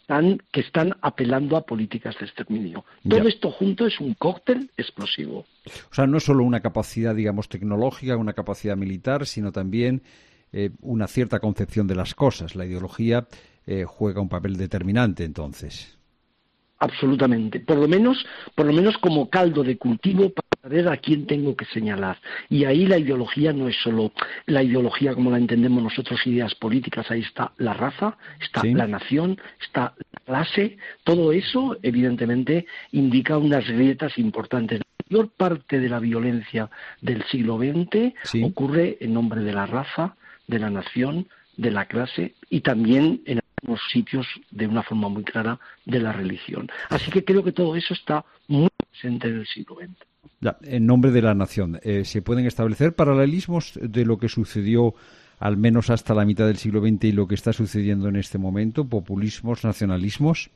que están apelando a políticas de exterminio. Todo esto junto es un cóctel explosivo. O sea, no es solo una capacidad, digamos, tecnológica, una capacidad militar, sino también una cierta concepción de las cosas. La ideología juega un papel determinante, entonces. Absolutamente. Por lo menos como caldo de cultivo para saber a quién tengo que señalar. Y ahí la ideología no es solo la ideología como la entendemos nosotros, ideas políticas. Ahí está la raza, está la nación, está la clase. Todo eso, evidentemente, indica unas grietas importantes. La mayor parte de la violencia del siglo XX ocurre en nombre de la raza, de la nación, de la clase y también en algunos sitios de una forma muy clara de la religión. Así que creo que todo eso está muy presente en el siglo XX. Ya, en nombre de la nación, ¿se pueden establecer paralelismos de lo que sucedió al menos hasta la mitad del siglo XX y lo que está sucediendo en este momento? ¿Populismos, nacionalismos?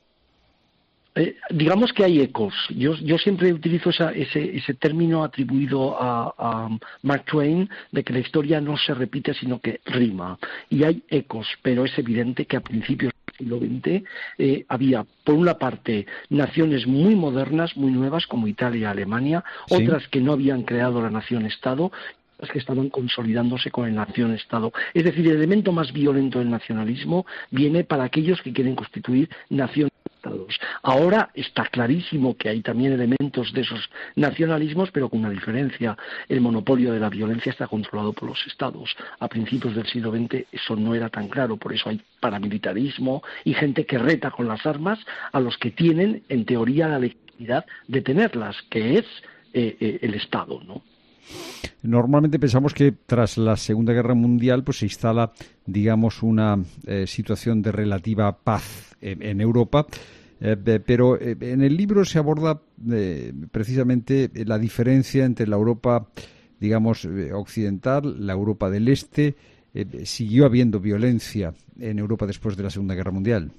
Digamos que hay ecos. Yo siempre utilizo ese término atribuido a Mark Twain de que la historia no se repite sino que rima. Y hay ecos, pero es evidente que a principios del siglo XX había, por una parte, naciones muy modernas, muy nuevas, como Italia y Alemania, otras que no habían creado la nación-estado, que estaban consolidándose con el nación-estado. Es decir, el elemento más violento del nacionalismo viene para aquellos que quieren constituir naciones-estados. Ahora está clarísimo que hay también elementos de esos nacionalismos, pero con una diferencia. El monopolio de la violencia está controlado por los estados. A principios del siglo XX eso no era tan claro, por eso hay paramilitarismo y gente que reta con las armas a los que tienen, en teoría, la legitimidad de tenerlas, que es el Estado, ¿no? Normalmente pensamos que tras la Segunda Guerra Mundial pues se instala, digamos, una situación de relativa paz en Europa, pero en el libro se aborda precisamente la diferencia entre la Europa, digamos, occidental, la Europa del Este. ¿Siguió habiendo violencia en Europa después de la Segunda Guerra Mundial?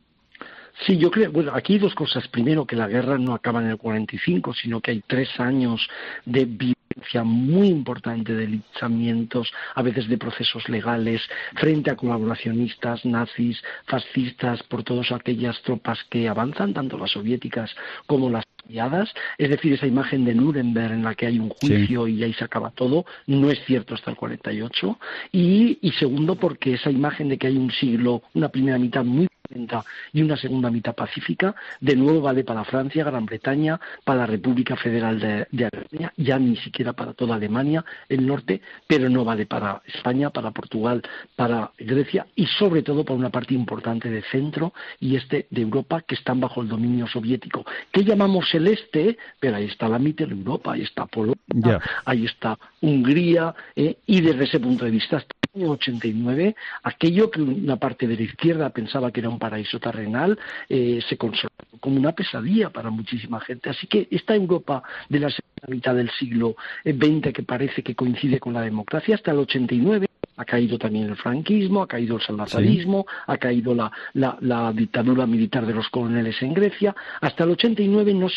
Sí, yo creo, bueno, aquí hay dos cosas. Primero, que la guerra no acaba en el 45, sino que hay 3 años de violencia muy importante, de linchamientos, a veces de procesos legales, frente a colaboracionistas, nazis, fascistas, por todas aquellas tropas que avanzan, tanto las soviéticas como las aliadas. Es decir, esa imagen de Nuremberg en la que hay un juicio y ahí se acaba todo, no es cierto hasta el 48. Y segundo, porque esa imagen de que hay un siglo, una primera mitad muy y una segunda mitad pacífica, de nuevo vale para Francia, Gran Bretaña, para la República Federal de Alemania, ya ni siquiera para toda Alemania, el norte, pero no vale para España, para Portugal, para Grecia y sobre todo para una parte importante de centro y este de Europa que están bajo el dominio soviético, que llamamos el este, pero ahí está la mitad de Europa, ahí está Polonia, ahí está Hungría, y desde ese punto de vista hasta el año 89, aquello que una parte de la izquierda pensaba que era un paraíso terrenal, se consolidó como una pesadilla para muchísima gente. Así que esta Europa de la segunda mitad del siglo XX, que parece que coincide con la democracia, hasta el 89, ha caído también el franquismo, ha caído el salvadorismo, ha caído la dictadura militar de los coroneles en Grecia. Hasta el 89 no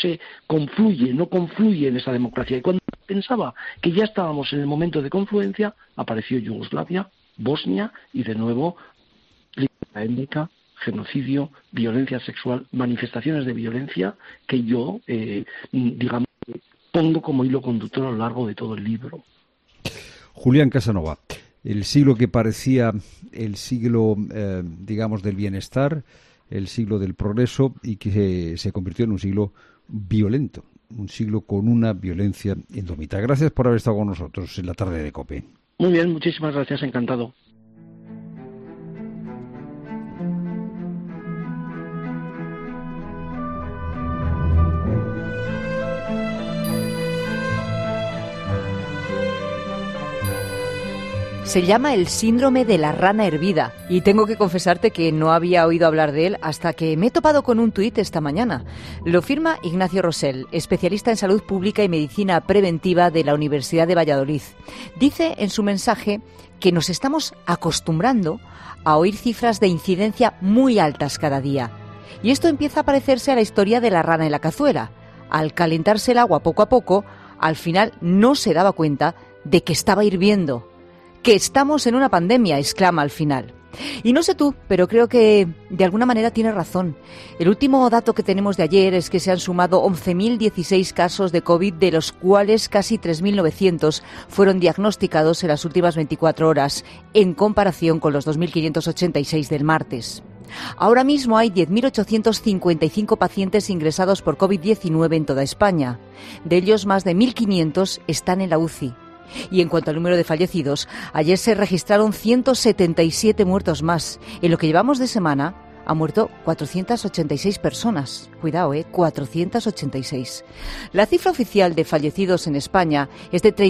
confluye en esa democracia. Y cuando pensaba que ya estábamos en el momento de confluencia, apareció Yugoslavia, Bosnia y de nuevo la étnica, genocidio, violencia sexual, manifestaciones de violencia que yo, digamos, pongo como hilo conductor a lo largo de todo el libro. Julián Casanova, el siglo que parecía el siglo, digamos, del bienestar, el siglo del progreso y que se convirtió en un siglo violento, un siglo con una violencia indómita. Gracias por haber estado con nosotros en la tarde de COPE. Muy bien, muchísimas gracias, encantado. Se llama el síndrome de la rana hervida y tengo que confesarte que no había oído hablar de él hasta que me he topado con un tuit esta mañana. Lo firma Ignacio Rosell, especialista en salud pública y medicina preventiva de la Universidad de Valladolid. Dice en su mensaje que nos estamos acostumbrando a oír cifras de incidencia muy altas cada día. Y esto empieza a parecerse a la historia de la rana en la cazuela. Al calentarse el agua poco a poco, al final no se daba cuenta de que estaba hirviendo. Que estamos en una pandemia, exclama al final. Y no sé tú, pero creo que de alguna manera tiene razón. El último dato que tenemos de ayer es que se han sumado 11.016 casos de COVID, de los cuales casi 3.900 fueron diagnosticados en las últimas 24 horas, en comparación con los 2.586 del martes. Ahora mismo hay 10.855 pacientes ingresados por COVID-19 en toda España. De ellos, más de 1.500 están en la UCI. Y en cuanto al número de fallecidos, ayer se registraron 177 muertos más. En lo que llevamos de semana han muerto 486 personas. Cuidado, 486. La cifra oficial de fallecidos en España es de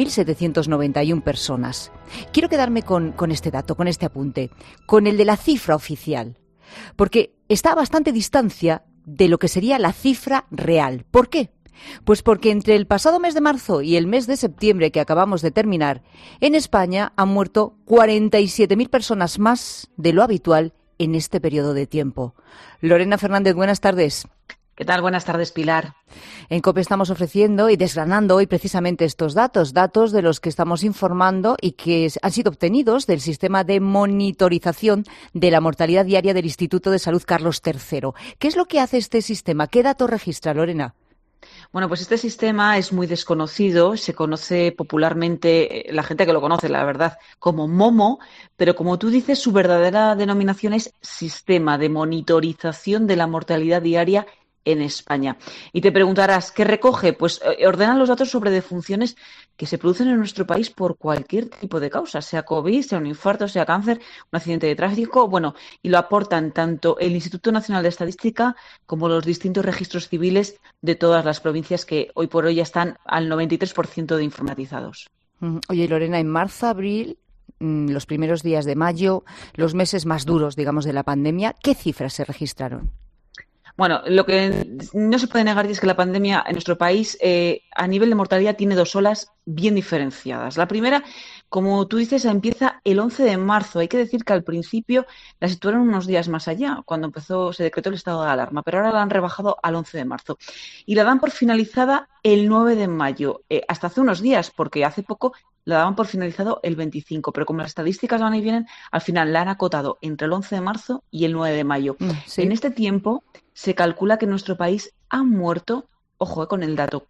31.791 personas. Quiero quedarme con este dato, con este apunte, con el de la cifra oficial, porque está a bastante distancia de lo que sería la cifra real. ¿Por qué? Pues porque entre el pasado mes de marzo y el mes de septiembre que acabamos de terminar, en España han muerto 47.000 personas más de lo habitual en este periodo de tiempo. Lorena Fernández, buenas tardes. ¿Qué tal? Buenas tardes, Pilar. En COPE estamos ofreciendo y desgranando hoy precisamente estos datos de los que estamos informando y que han sido obtenidos del sistema de monitorización de la mortalidad diaria del Instituto de Salud Carlos III. ¿Qué es lo que hace este sistema? ¿Qué datos registra, Lorena? Bueno, pues este sistema es muy desconocido, se conoce popularmente, la gente que lo conoce, la verdad, como MOMO, pero como tú dices, su verdadera denominación es Sistema de Monitorización de la Mortalidad Diaria en España. Y te preguntarás, ¿qué recoge? Pues ordenan los datos sobre defunciones que se producen en nuestro país por cualquier tipo de causa, sea COVID, sea un infarto, sea cáncer, un accidente de tráfico, bueno, y lo aportan tanto el Instituto Nacional de Estadística como los distintos registros civiles de todas las provincias que hoy por hoy ya están al 93% de informatizados. Oye, Lorena, en marzo, abril, los primeros días de mayo, los meses más duros, digamos, de la pandemia, ¿qué cifras se registraron? Bueno, lo que no se puede negar es que la pandemia en nuestro país, a nivel de mortalidad, tiene dos olas bien diferenciadas. La primera, como tú dices, empieza el 11 de marzo. Hay que decir que al principio la situaron unos días más allá, cuando se decretó el estado de alarma, pero ahora la han rebajado al 11 de marzo. Y la dan por finalizada el 9 de mayo, hasta hace unos días, porque hace poco la daban por finalizado el 25, pero como las estadísticas van y vienen, al final la han acotado entre el 11 de marzo y el 9 de mayo. Sí. En este tiempo se calcula que en nuestro país han muerto, ojo con el dato,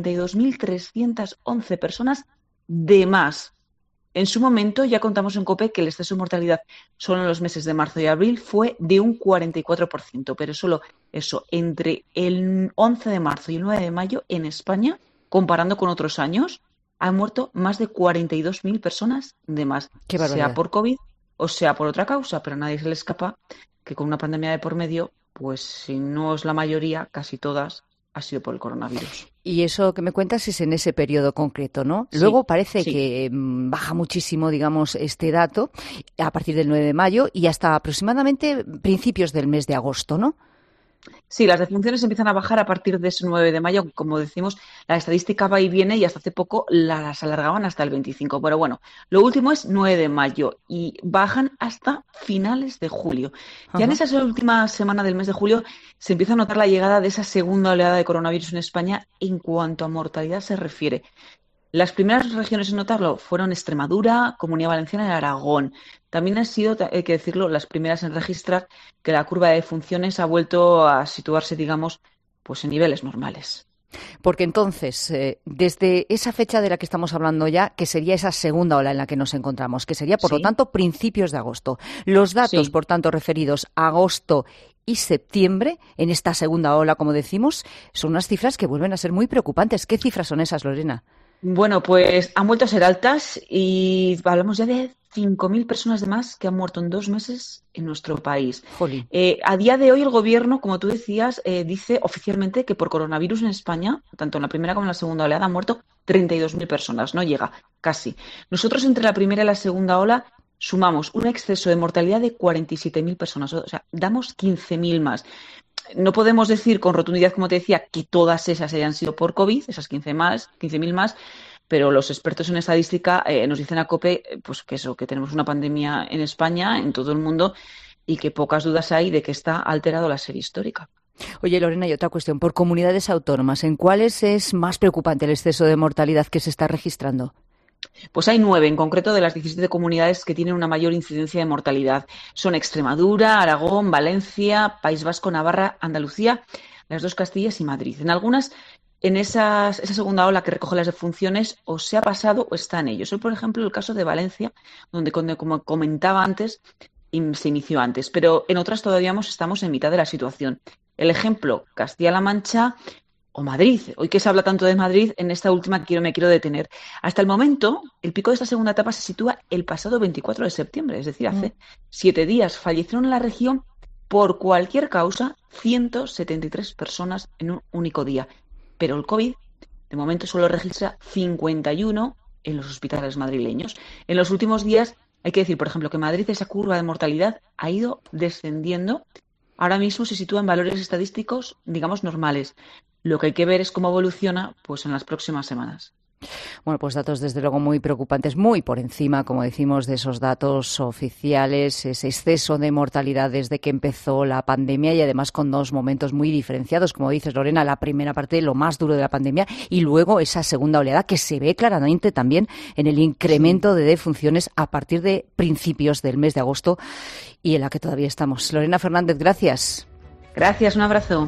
42.311 personas de más. En su momento ya contamos en COPE que el exceso de mortalidad solo en los meses de marzo y abril fue de un 44%, pero solo eso, entre el 11 de marzo y el 9 de mayo en España, comparando con otros años, han muerto más de 42.000 personas de más, sea por COVID o sea por otra causa, pero a nadie se le escapa que con una pandemia de por medio, pues si no es la mayoría, casi todas, ha sido por el coronavirus. Y eso que me cuentas es en ese periodo concreto, ¿no? Sí, luego parece que baja muchísimo, digamos, este dato a partir del 9 de mayo y hasta aproximadamente principios del mes de agosto, ¿no? Sí, las defunciones empiezan a bajar a partir de ese 9 de mayo. Como decimos, la estadística va y viene y hasta hace poco las alargaban hasta el 25. Pero bueno, lo último es 9 de mayo y bajan hasta finales de julio. Ajá. Ya en esa última semana del mes de julio se empieza a notar la llegada de esa segunda oleada de coronavirus en España en cuanto a mortalidad se refiere. Las primeras regiones en notarlo fueron Extremadura, Comunidad Valenciana y Aragón. También han sido, hay que decirlo, las primeras en registrar que la curva de defunciones ha vuelto a situarse, digamos, pues en niveles normales. Porque entonces, desde esa fecha de la que estamos hablando ya, que sería esa segunda ola en la que nos encontramos, que sería, por lo tanto, principios de agosto. Los datos, por tanto, referidos a agosto y septiembre, en esta segunda ola, como decimos, son unas cifras que vuelven a ser muy preocupantes. ¿Qué cifras son esas, Lorena? Bueno, pues han vuelto a ser altas y hablamos ya de 5.000 personas de más que han muerto en 2 meses en nuestro país. A día de hoy el Gobierno, como tú decías, dice oficialmente que por coronavirus en España, tanto en la primera como en la segunda oleada, han muerto 32.000 personas. No llega, casi. Nosotros entre la primera y la segunda ola sumamos un exceso de mortalidad de 47.000 personas. O sea, damos 15.000 más. No podemos decir con rotundidad, como te decía, que todas esas hayan sido por COVID, esas 15.000 más, pero los expertos en estadística nos dicen a COPE pues que tenemos una pandemia en España, en todo el mundo, y que pocas dudas hay de que está alterado la serie histórica. Oye, Lorena, y otra cuestión. Por comunidades autónomas, ¿en cuáles es más preocupante el exceso de mortalidad que se está registrando? Pues hay 9 en concreto de las 17 comunidades que tienen una mayor incidencia de mortalidad. Son Extremadura, Aragón, Valencia, País Vasco, Navarra, Andalucía, las 2 Castillas y Madrid. En algunas, en esa segunda ola que recoge las defunciones, o se ha pasado o está en ello. Soy, por ejemplo, el caso de Valencia, donde, como comentaba antes, se inició antes, pero en otras todavía estamos en mitad de la situación. El ejemplo, Castilla-La Mancha o Madrid. Hoy que se habla tanto de Madrid, en esta última me quiero detener. Hasta el momento, el pico de esta segunda etapa se sitúa el pasado 24 de septiembre, es decir, hace 7 días. Fallecieron en la región por cualquier causa 173 personas en un único día. Pero el COVID, de momento, solo registra 51 en los hospitales madrileños. En los últimos días, hay que decir, por ejemplo, que en Madrid esa curva de mortalidad ha ido descendiendo. Ahora mismo se sitúa en valores estadísticos, digamos, normales. Lo que hay que ver es cómo evoluciona pues, en las próximas semanas. Bueno, pues datos desde luego muy preocupantes, muy por encima, como decimos, de esos datos oficiales, ese exceso de mortalidad desde que empezó la pandemia y además con 2 momentos muy diferenciados, como dices, Lorena, la primera parte, lo más duro de la pandemia y luego esa segunda oleada que se ve claramente también en el incremento de defunciones a partir de principios del mes de agosto y en la que todavía estamos. Lorena Fernández, gracias. Gracias, un abrazo.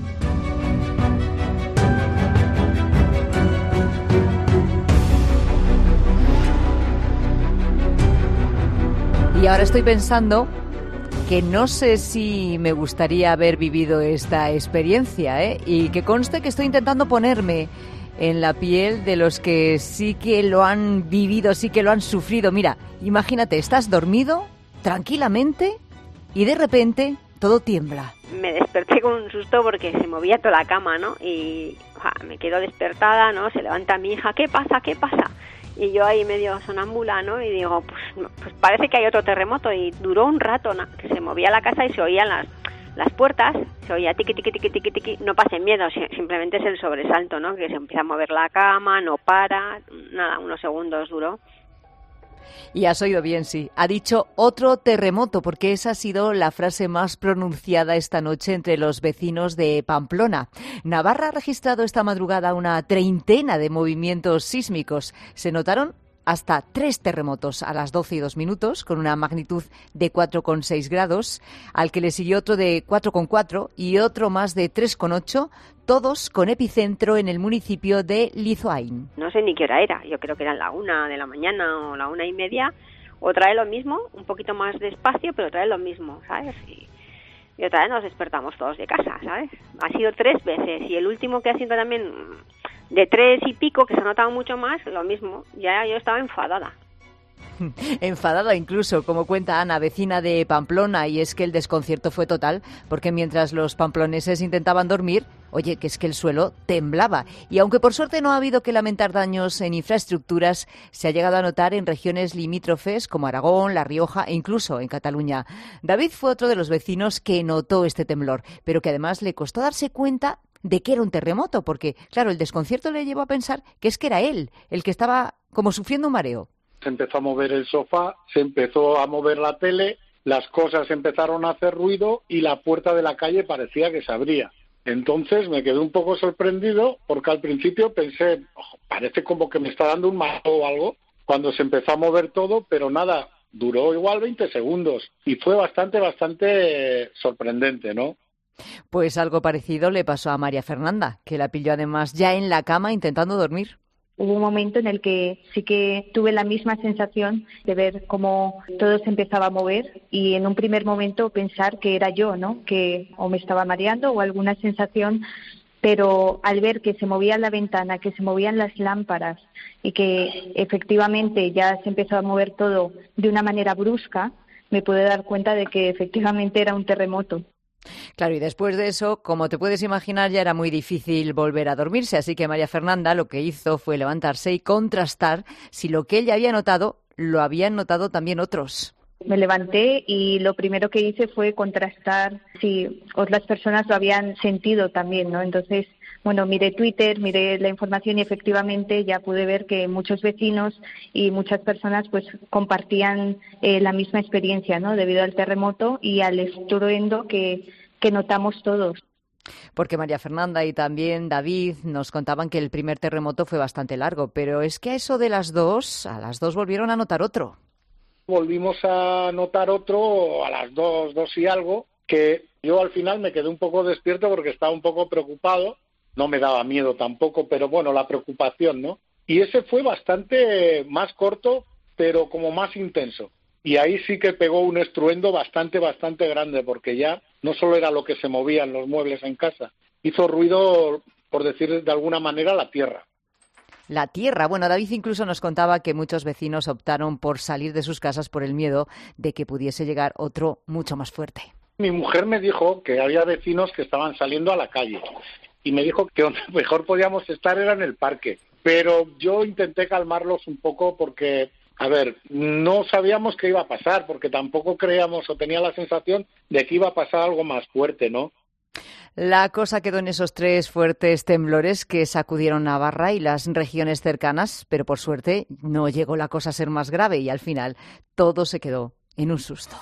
Y ahora estoy pensando que no sé si me gustaría haber vivido esta experiencia, y que conste que estoy intentando ponerme en la piel de los que sí que lo han vivido, sí que lo han sufrido. Mira, imagínate, estás dormido tranquilamente y de repente todo tiembla. Me desperté con un susto porque se movía toda la cama, ¿no? Y me quedo despertada, ¿no? Se levanta mi hija, ¿qué pasa? ¿Qué pasa? Y yo ahí medio sonámbula, ¿no? Y digo, pues parece que hay otro terremoto. Y duró un rato, ¿no? Que se movía la casa y se oían las puertas, se oía tiqui, tiqui, tiqui, tiqui, tiqui. No pasen miedo, simplemente es el sobresalto, ¿no? Que se empieza a mover la cama, no para, nada, unos segundos duró. Y has oído bien, sí. Ha dicho otro terremoto, porque esa ha sido la frase más pronunciada esta noche entre los vecinos de Pamplona. Navarra ha registrado esta madrugada una 30 de movimientos sísmicos. Se notaron hasta 3 terremotos a las 12:02, con una magnitud de 4,6 grados, al que le siguió otro de 4,4 y otro más de 3,8, todos con epicentro en el municipio de Lizoain. No sé ni qué hora era, yo creo que eran la 1 de la mañana o la 1:30, otra vez lo mismo, un poquito más despacio, pero otra vez lo mismo, ¿sabes? Y otra vez nos despertamos todos de casa, ¿sabes? Ha sido 3 veces, y el último que ha sido también de 3 y pico, que se ha notado mucho más, lo mismo, ya yo estaba enfadada. Enfadada incluso, como cuenta Ana, vecina de Pamplona, y es que el desconcierto fue total, porque mientras los pamploneses intentaban dormir, oye, que es que el suelo temblaba. Y aunque por suerte no ha habido que lamentar daños en infraestructuras, se ha llegado a notar en regiones limítrofes como Aragón, La Rioja e incluso en Cataluña. David fue otro de los vecinos que notó este temblor, pero que además le costó darse cuenta de que era un terremoto, porque, claro, el desconcierto le llevó a pensar que es que era él el que estaba como sufriendo un mareo. Se empezó a mover el sofá, se empezó a mover la tele, las cosas empezaron a hacer ruido y la puerta de la calle parecía que se abría. Entonces me quedé un poco sorprendido porque al principio pensé, parece como que me está dando un mareo o algo, cuando se empezó a mover todo, pero nada, duró igual 20 segundos y fue bastante sorprendente, ¿no? Pues algo parecido le pasó a María Fernanda, que la pilló además ya en la cama intentando dormir. Hubo un momento en el que sí que tuve la misma sensación de ver cómo todo se empezaba a mover y en un primer momento pensar que era yo, ¿no? Que o me estaba mareando o alguna sensación, pero al ver que se movía la ventana, que se movían las lámparas y que efectivamente ya se empezó a mover todo de una manera brusca, me pude dar cuenta de que efectivamente era un terremoto. Claro, y después de eso, como te puedes imaginar, ya era muy difícil volver a dormirse, así que María Fernanda lo que hizo fue levantarse y contrastar si lo que ella había notado lo habían notado también otros. Me levanté y lo primero que hice fue contrastar si otras personas lo habían sentido también, ¿no? Entonces, bueno, miré Twitter, miré la información y efectivamente ya pude ver que muchos vecinos y muchas personas pues compartían la misma experiencia, ¿no? Debido al terremoto y al estruendo que notamos todos. Porque María Fernanda y también David nos contaban que el primer terremoto fue bastante largo, pero es que a eso de a las 2 volvieron a notar otro. Volvimos a notar otro a las 2 y algo, que yo al final me quedé un poco despierto porque estaba un poco preocupado, no me daba miedo tampoco, pero bueno, la preocupación, ¿no? Y ese fue bastante más corto, pero como más intenso. Y ahí sí que pegó un estruendo bastante grande, porque ya no solo era lo que se movían los muebles en casa, hizo ruido, por decir de alguna manera, la tierra. La tierra. Bueno, David incluso nos contaba que muchos vecinos optaron por salir de sus casas por el miedo de que pudiese llegar otro mucho más fuerte. Mi mujer me dijo que había vecinos que estaban saliendo a la calle y me dijo que donde mejor podíamos estar era en el parque. Pero yo intenté calmarlos un poco porque, a ver, no sabíamos qué iba a pasar, porque tampoco creíamos o tenía la sensación de que iba a pasar algo más fuerte, ¿no? La cosa quedó en esos 3 fuertes temblores que sacudieron Navarra y las regiones cercanas, pero por suerte no llegó la cosa a ser más grave y al final todo se quedó en un susto.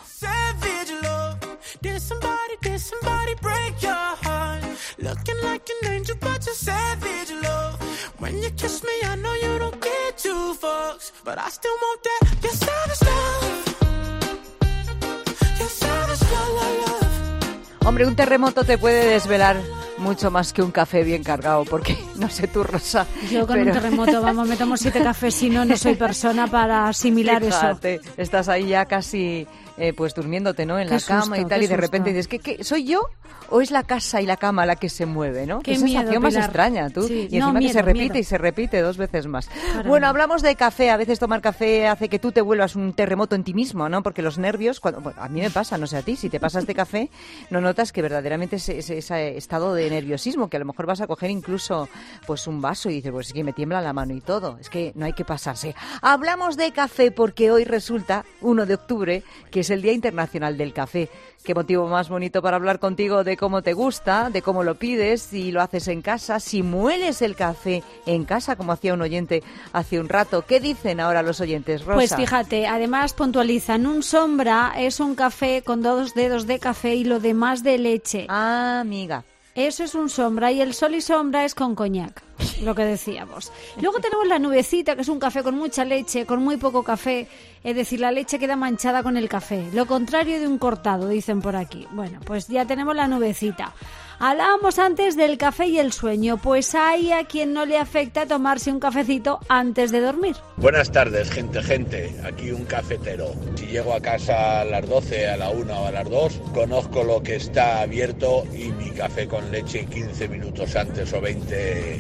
Hombre, un terremoto te puede desvelar mucho más que un café bien cargado, porque no sé tú, Rosa. Yo con un terremoto, me tomo 7 cafés, si no soy persona para asimilar Fíjate, eso. Estás ahí ya casi pues durmiéndote, ¿no? En la cama y tal, y de repente dices, ¿qué soy yo o es la casa y la cama la que se mueve, ¿no? Qué sensación más extraña, tú. Sí. Y encima que se repite y se repite 2 veces más. Caramba. Bueno, hablamos de café. A veces tomar café hace que tú te vuelvas un terremoto en ti mismo, ¿no? Porque los nervios, a mí me pasa, no sé a ti, si te pasas de café, no notas que verdaderamente ese estado de nerviosismo, que a lo mejor vas a coger incluso pues un vaso y dices, pues es que me tiembla la mano y todo. Es que no hay que pasarse. Hablamos de café porque hoy resulta 1 de octubre, que es el Día Internacional del Café. Qué motivo más bonito para hablar contigo de cómo te gusta, de cómo lo pides, si lo haces en casa, si mueles el café en casa, como hacía un oyente hace un rato. ¿Qué dicen ahora los oyentes, Rosa? Pues fíjate, además puntualizan, un sombra es un café con 2 dedos de café y lo demás de leche. Ah, amiga. Eso es un sombra y el sol y sombra es con coñac, lo que decíamos. Luego tenemos la nubecita, que es un café con mucha leche, con muy poco café. Es decir, la leche queda manchada con el café. Lo contrario de un cortado, dicen por aquí. Bueno, pues ya tenemos la nubecita. Hablábamos antes del café y el sueño, pues hay a quien no le afecta tomarse un cafecito antes de dormir. Buenas tardes, gente, aquí un cafetero. Si llego a casa a las 12, a la 1 o a las 2, conozco lo que está abierto y mi café con leche 15 minutos antes o 20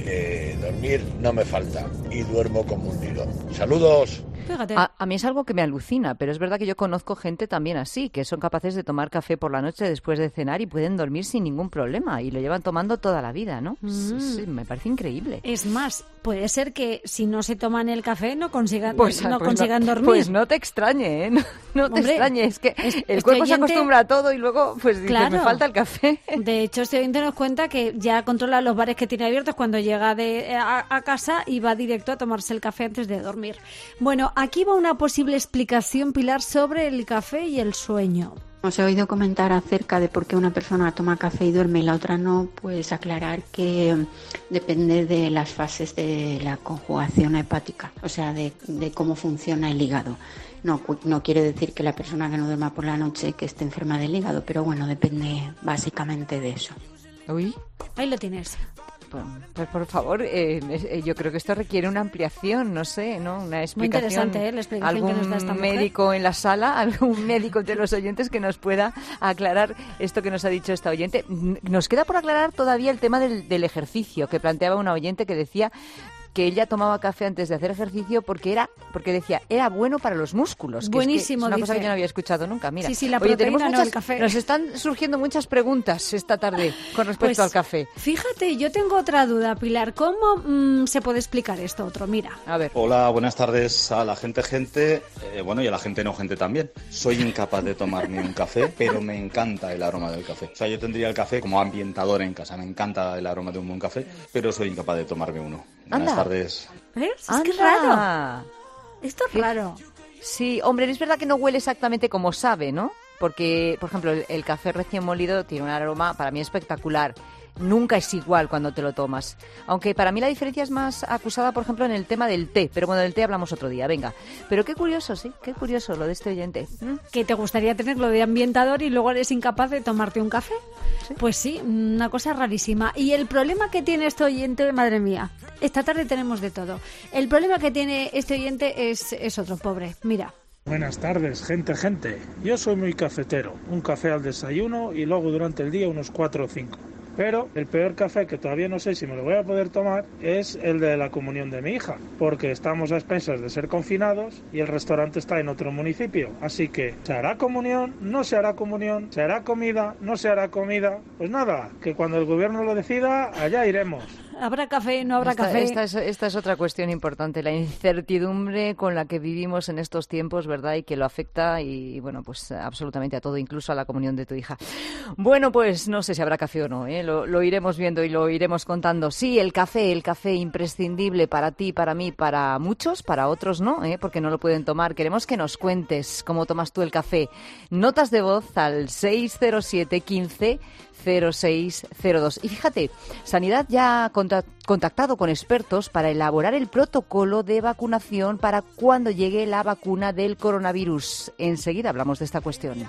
de dormir no me falta y duermo como un nido. ¡Saludos! A mí es algo que me alucina, pero es verdad que yo conozco gente también así, que son capaces de tomar café por la noche después de cenar y pueden dormir sin ningún problema y lo llevan tomando toda la vida, ¿no? Sí, me parece increíble. Es más, puede ser que si no se toman el café no consigan dormir. Pues no te extrañe, ¿eh? No te extrañe, es que el cuerpo se acostumbra a todo y luego pues dice, me falta el café. De hecho, este oyente nos cuenta que ya controla los bares que tiene abiertos cuando llega a casa y va directo a tomarse el café antes de dormir. Bueno, aquí va una posible explicación, Pilar, sobre el café y el sueño. Os he oído comentar acerca de por qué una persona toma café y duerme y la otra no, pues aclarar que depende de las fases de la conjugación hepática, o sea, de cómo funciona el hígado. No quiere decir que la persona que no duerma por la noche que esté enferma del hígado, pero bueno, depende básicamente de eso. Uy, ahí lo tienes. Pues por favor, yo creo que esto requiere una ampliación, no sé, ¿no? Una explicación. Muy interesante, la explicación que nos da esta mujer. Algún médico en la sala, algún médico entre los oyentes que nos pueda aclarar esto que nos ha dicho esta oyente. Nos queda por aclarar todavía el tema del ejercicio, que planteaba una oyente que decía que ella tomaba café antes de hacer ejercicio porque decía era bueno para los músculos. Buenísimo, es una cosa que yo no había escuchado nunca. Mira, sí, la proteína no, el café. Nos están surgiendo muchas preguntas esta tarde con respecto al café. Fíjate, yo tengo otra duda, Pilar. ¿Cómo se puede explicar esto otro? Mira. A ver. Hola, buenas tardes a la gente, bueno, y a la gente no gente también. Soy incapaz de tomarme un café, pero me encanta el aroma del café. O sea, yo tendría el café como ambientador en casa. Me encanta el aroma de un buen café, pero soy incapaz de tomarme uno. Buenas tardes. ¿Ves? Es que es raro. Esto es raro. Sí, hombre, es verdad que no huele exactamente como sabe, ¿no? Porque, por ejemplo, el café recién molido tiene un aroma para mí espectacular. Nunca es igual cuando te lo tomas. Aunque para mí la diferencia es más acusada, por ejemplo, en el tema del té. Pero bueno, del té hablamos otro día, venga. Pero qué curioso, sí, qué curioso lo de este oyente. ¿Que te gustaría tenerlo de ambientador y luego eres incapaz de tomarte un café? ¿Sí? Pues sí, una cosa rarísima. Y el problema que tiene este oyente, madre mía, esta tarde tenemos de todo. El problema que tiene este oyente es otro, pobre. Mira. Buenas tardes, gente. Yo soy muy cafetero. Un café al desayuno y luego durante el día unos 4 o 5. Pero el peor café, que todavía no sé si me lo voy a poder tomar, es el de la comunión de mi hija, porque estamos a expensas de ser confinados y el restaurante está en otro municipio. Así que, ¿se hará comunión? ¿No se hará comunión? ¿Se hará comida? ¿No se hará comida? Pues nada, que cuando el gobierno lo decida, allá iremos. ¿Habrá café? ¿No habrá café? Esta es otra cuestión importante, la incertidumbre con la que vivimos en estos tiempos, ¿verdad? Y que lo afecta y, bueno, pues absolutamente a todo, incluso a la comunión de tu hija. Bueno, pues no sé si habrá café o no, ¿eh? Lo iremos viendo y lo iremos contando. Sí, el café imprescindible para ti, para mí, para muchos, para otros no, porque no lo pueden tomar. Queremos que nos cuentes cómo tomas tú el café. Notas de voz al 607 15 0602. Y fíjate, Sanidad ya ha contactado con expertos para elaborar el protocolo de vacunación para cuando llegue la vacuna del coronavirus. Enseguida hablamos de esta cuestión.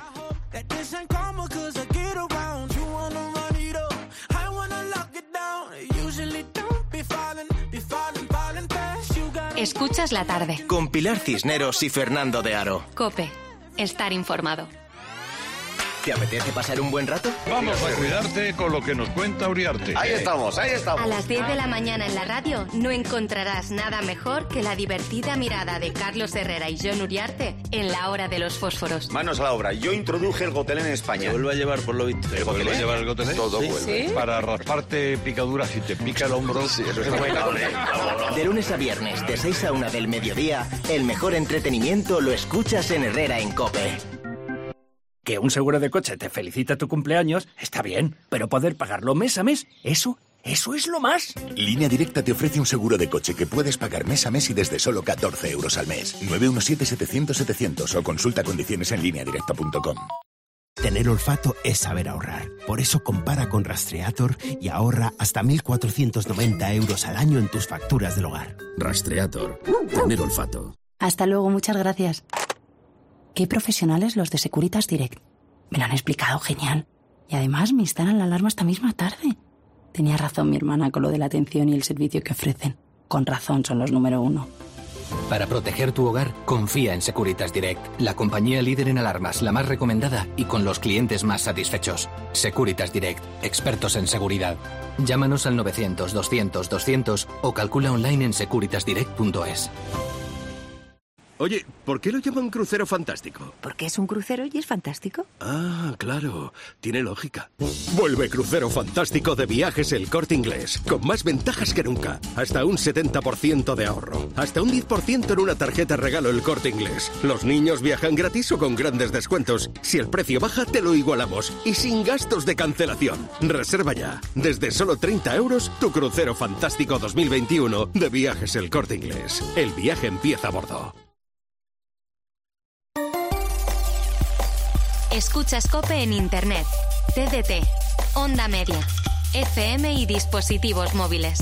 Escuchas la tarde. Con Pilar Cisneros y Fernando de Aro. COPE. Estar informado. ¿Te apetece pasar un buen rato? Vamos a cuidarte con lo que nos cuenta Uriarte. Ahí estamos. A las 10 de la mañana en la radio no encontrarás nada mejor que la divertida mirada de Carlos Herrera y Jon Uriarte en la hora de los fósforos. Manos a la obra. Yo introduje el gotelé en España. Se vuelve a llevar, por lo visto. ¿Se vuelve a llevar el gotelé? Todo vuelve. ¿Sí? Para rasparte picaduras, si te pica el hombro. Sí, eso es bueno. De lunes a viernes, de 6 a 1 del mediodía, el mejor entretenimiento lo escuchas en Herrera en COPE. Que un seguro de coche te felicita tu cumpleaños, está bien, pero poder pagarlo mes a mes, eso es lo más. Línea Directa te ofrece un seguro de coche que puedes pagar mes a mes y desde solo 14 euros al mes. 917-700-700 o consulta condiciones en lineadirecta.com. Tener olfato es saber ahorrar. Por eso compara con Rastreator y ahorra hasta 1.490 euros al año en tus facturas del hogar. Rastreator. Tener olfato. Hasta luego, muchas gracias. Qué profesionales los de Securitas Direct. Me lo han explicado genial. Y además me instalan la alarma esta misma tarde. Tenía razón mi hermana con lo de la atención y el servicio que ofrecen. Con razón son los número 1. Para proteger tu hogar, confía en Securitas Direct, la compañía líder en alarmas, la más recomendada y con los clientes más satisfechos. Securitas Direct, expertos en seguridad. Llámanos al 900-200-200 o calcula online en securitasdirect.es. Oye, ¿por qué lo llaman crucero fantástico? Porque es un crucero y es fantástico. Ah, claro, tiene lógica. Vuelve Crucero Fantástico de Viajes El Corte Inglés, con más ventajas que nunca. Hasta un 70% de ahorro. Hasta un 10% en una tarjeta regalo El Corte Inglés. Los niños viajan gratis o con grandes descuentos. Si el precio baja, te lo igualamos. Y sin gastos de cancelación. Reserva ya. Desde solo 30 euros, tu Crucero Fantástico 2021 de Viajes El Corte Inglés. El viaje empieza a bordo. Escuchas COPE en Internet, TDT, Onda Media, FM y dispositivos móviles.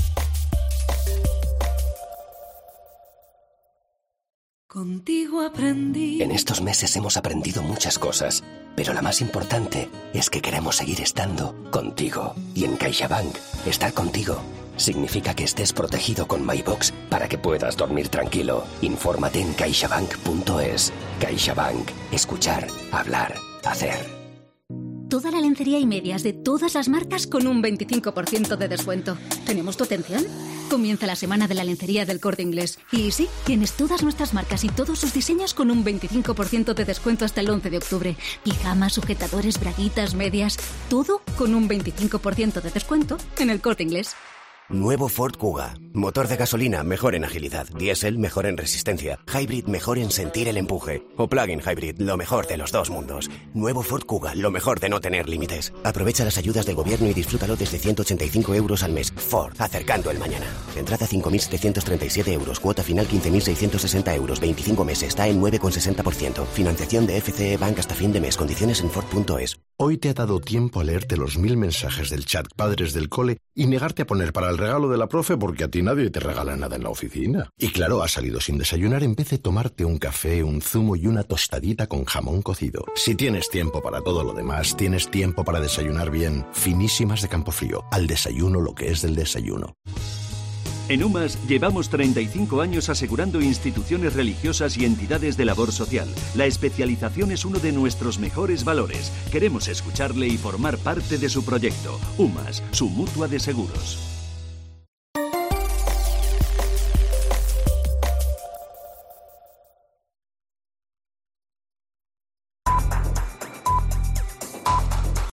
Contigo aprendí. En estos meses hemos aprendido muchas cosas, pero la más importante es que queremos seguir estando contigo. Y en CaixaBank, estar contigo significa que estés protegido con MyBox para que puedas dormir tranquilo. Infórmate en caixabank.es. CaixaBank. Escuchar, hablar, hacer. Toda la lencería y medias de todas las marcas con un 25% de descuento. ¿Tenemos tu atención? Comienza la semana de la lencería del Corte Inglés. Y sí, tienes todas nuestras marcas y todos sus diseños con un 25% de descuento hasta el 11 de octubre. Pijamas, sujetadores, braguitas, medias... Todo con un 25% de descuento en el Corte Inglés. Nuevo Ford Kuga. Motor de gasolina mejor en agilidad. Diésel mejor en resistencia. Hybrid mejor en sentir el empuje. O plug-in hybrid, lo mejor de los dos mundos. Nuevo Ford Kuga, lo mejor de no tener límites. Aprovecha las ayudas del gobierno y disfrútalo desde 185 euros al mes. Ford, acercando el mañana. Entrada 5.737 euros. Cuota final 15.660 euros. 25 meses. Está en 9,60%. Financiación de FCE Bank hasta fin de mes. Condiciones en Ford.es. Hoy te ha dado tiempo a leerte los 1000 mensajes del chat padres del cole y negarte a poner para el regalo de la profe porque a ti nadie te regala nada en la oficina. Y claro, has salido sin desayunar en vez de tomarte un café, un zumo y una tostadita con jamón cocido. Si tienes tiempo para todo lo demás, tienes tiempo para desayunar bien. Finísimas de Campofrío. Al desayuno lo que es del desayuno. En UMAS llevamos 35 años asegurando instituciones religiosas y entidades de labor social. La especialización es uno de nuestros mejores valores. Queremos escucharle y formar parte de su proyecto. UMAS, su mutua de seguros.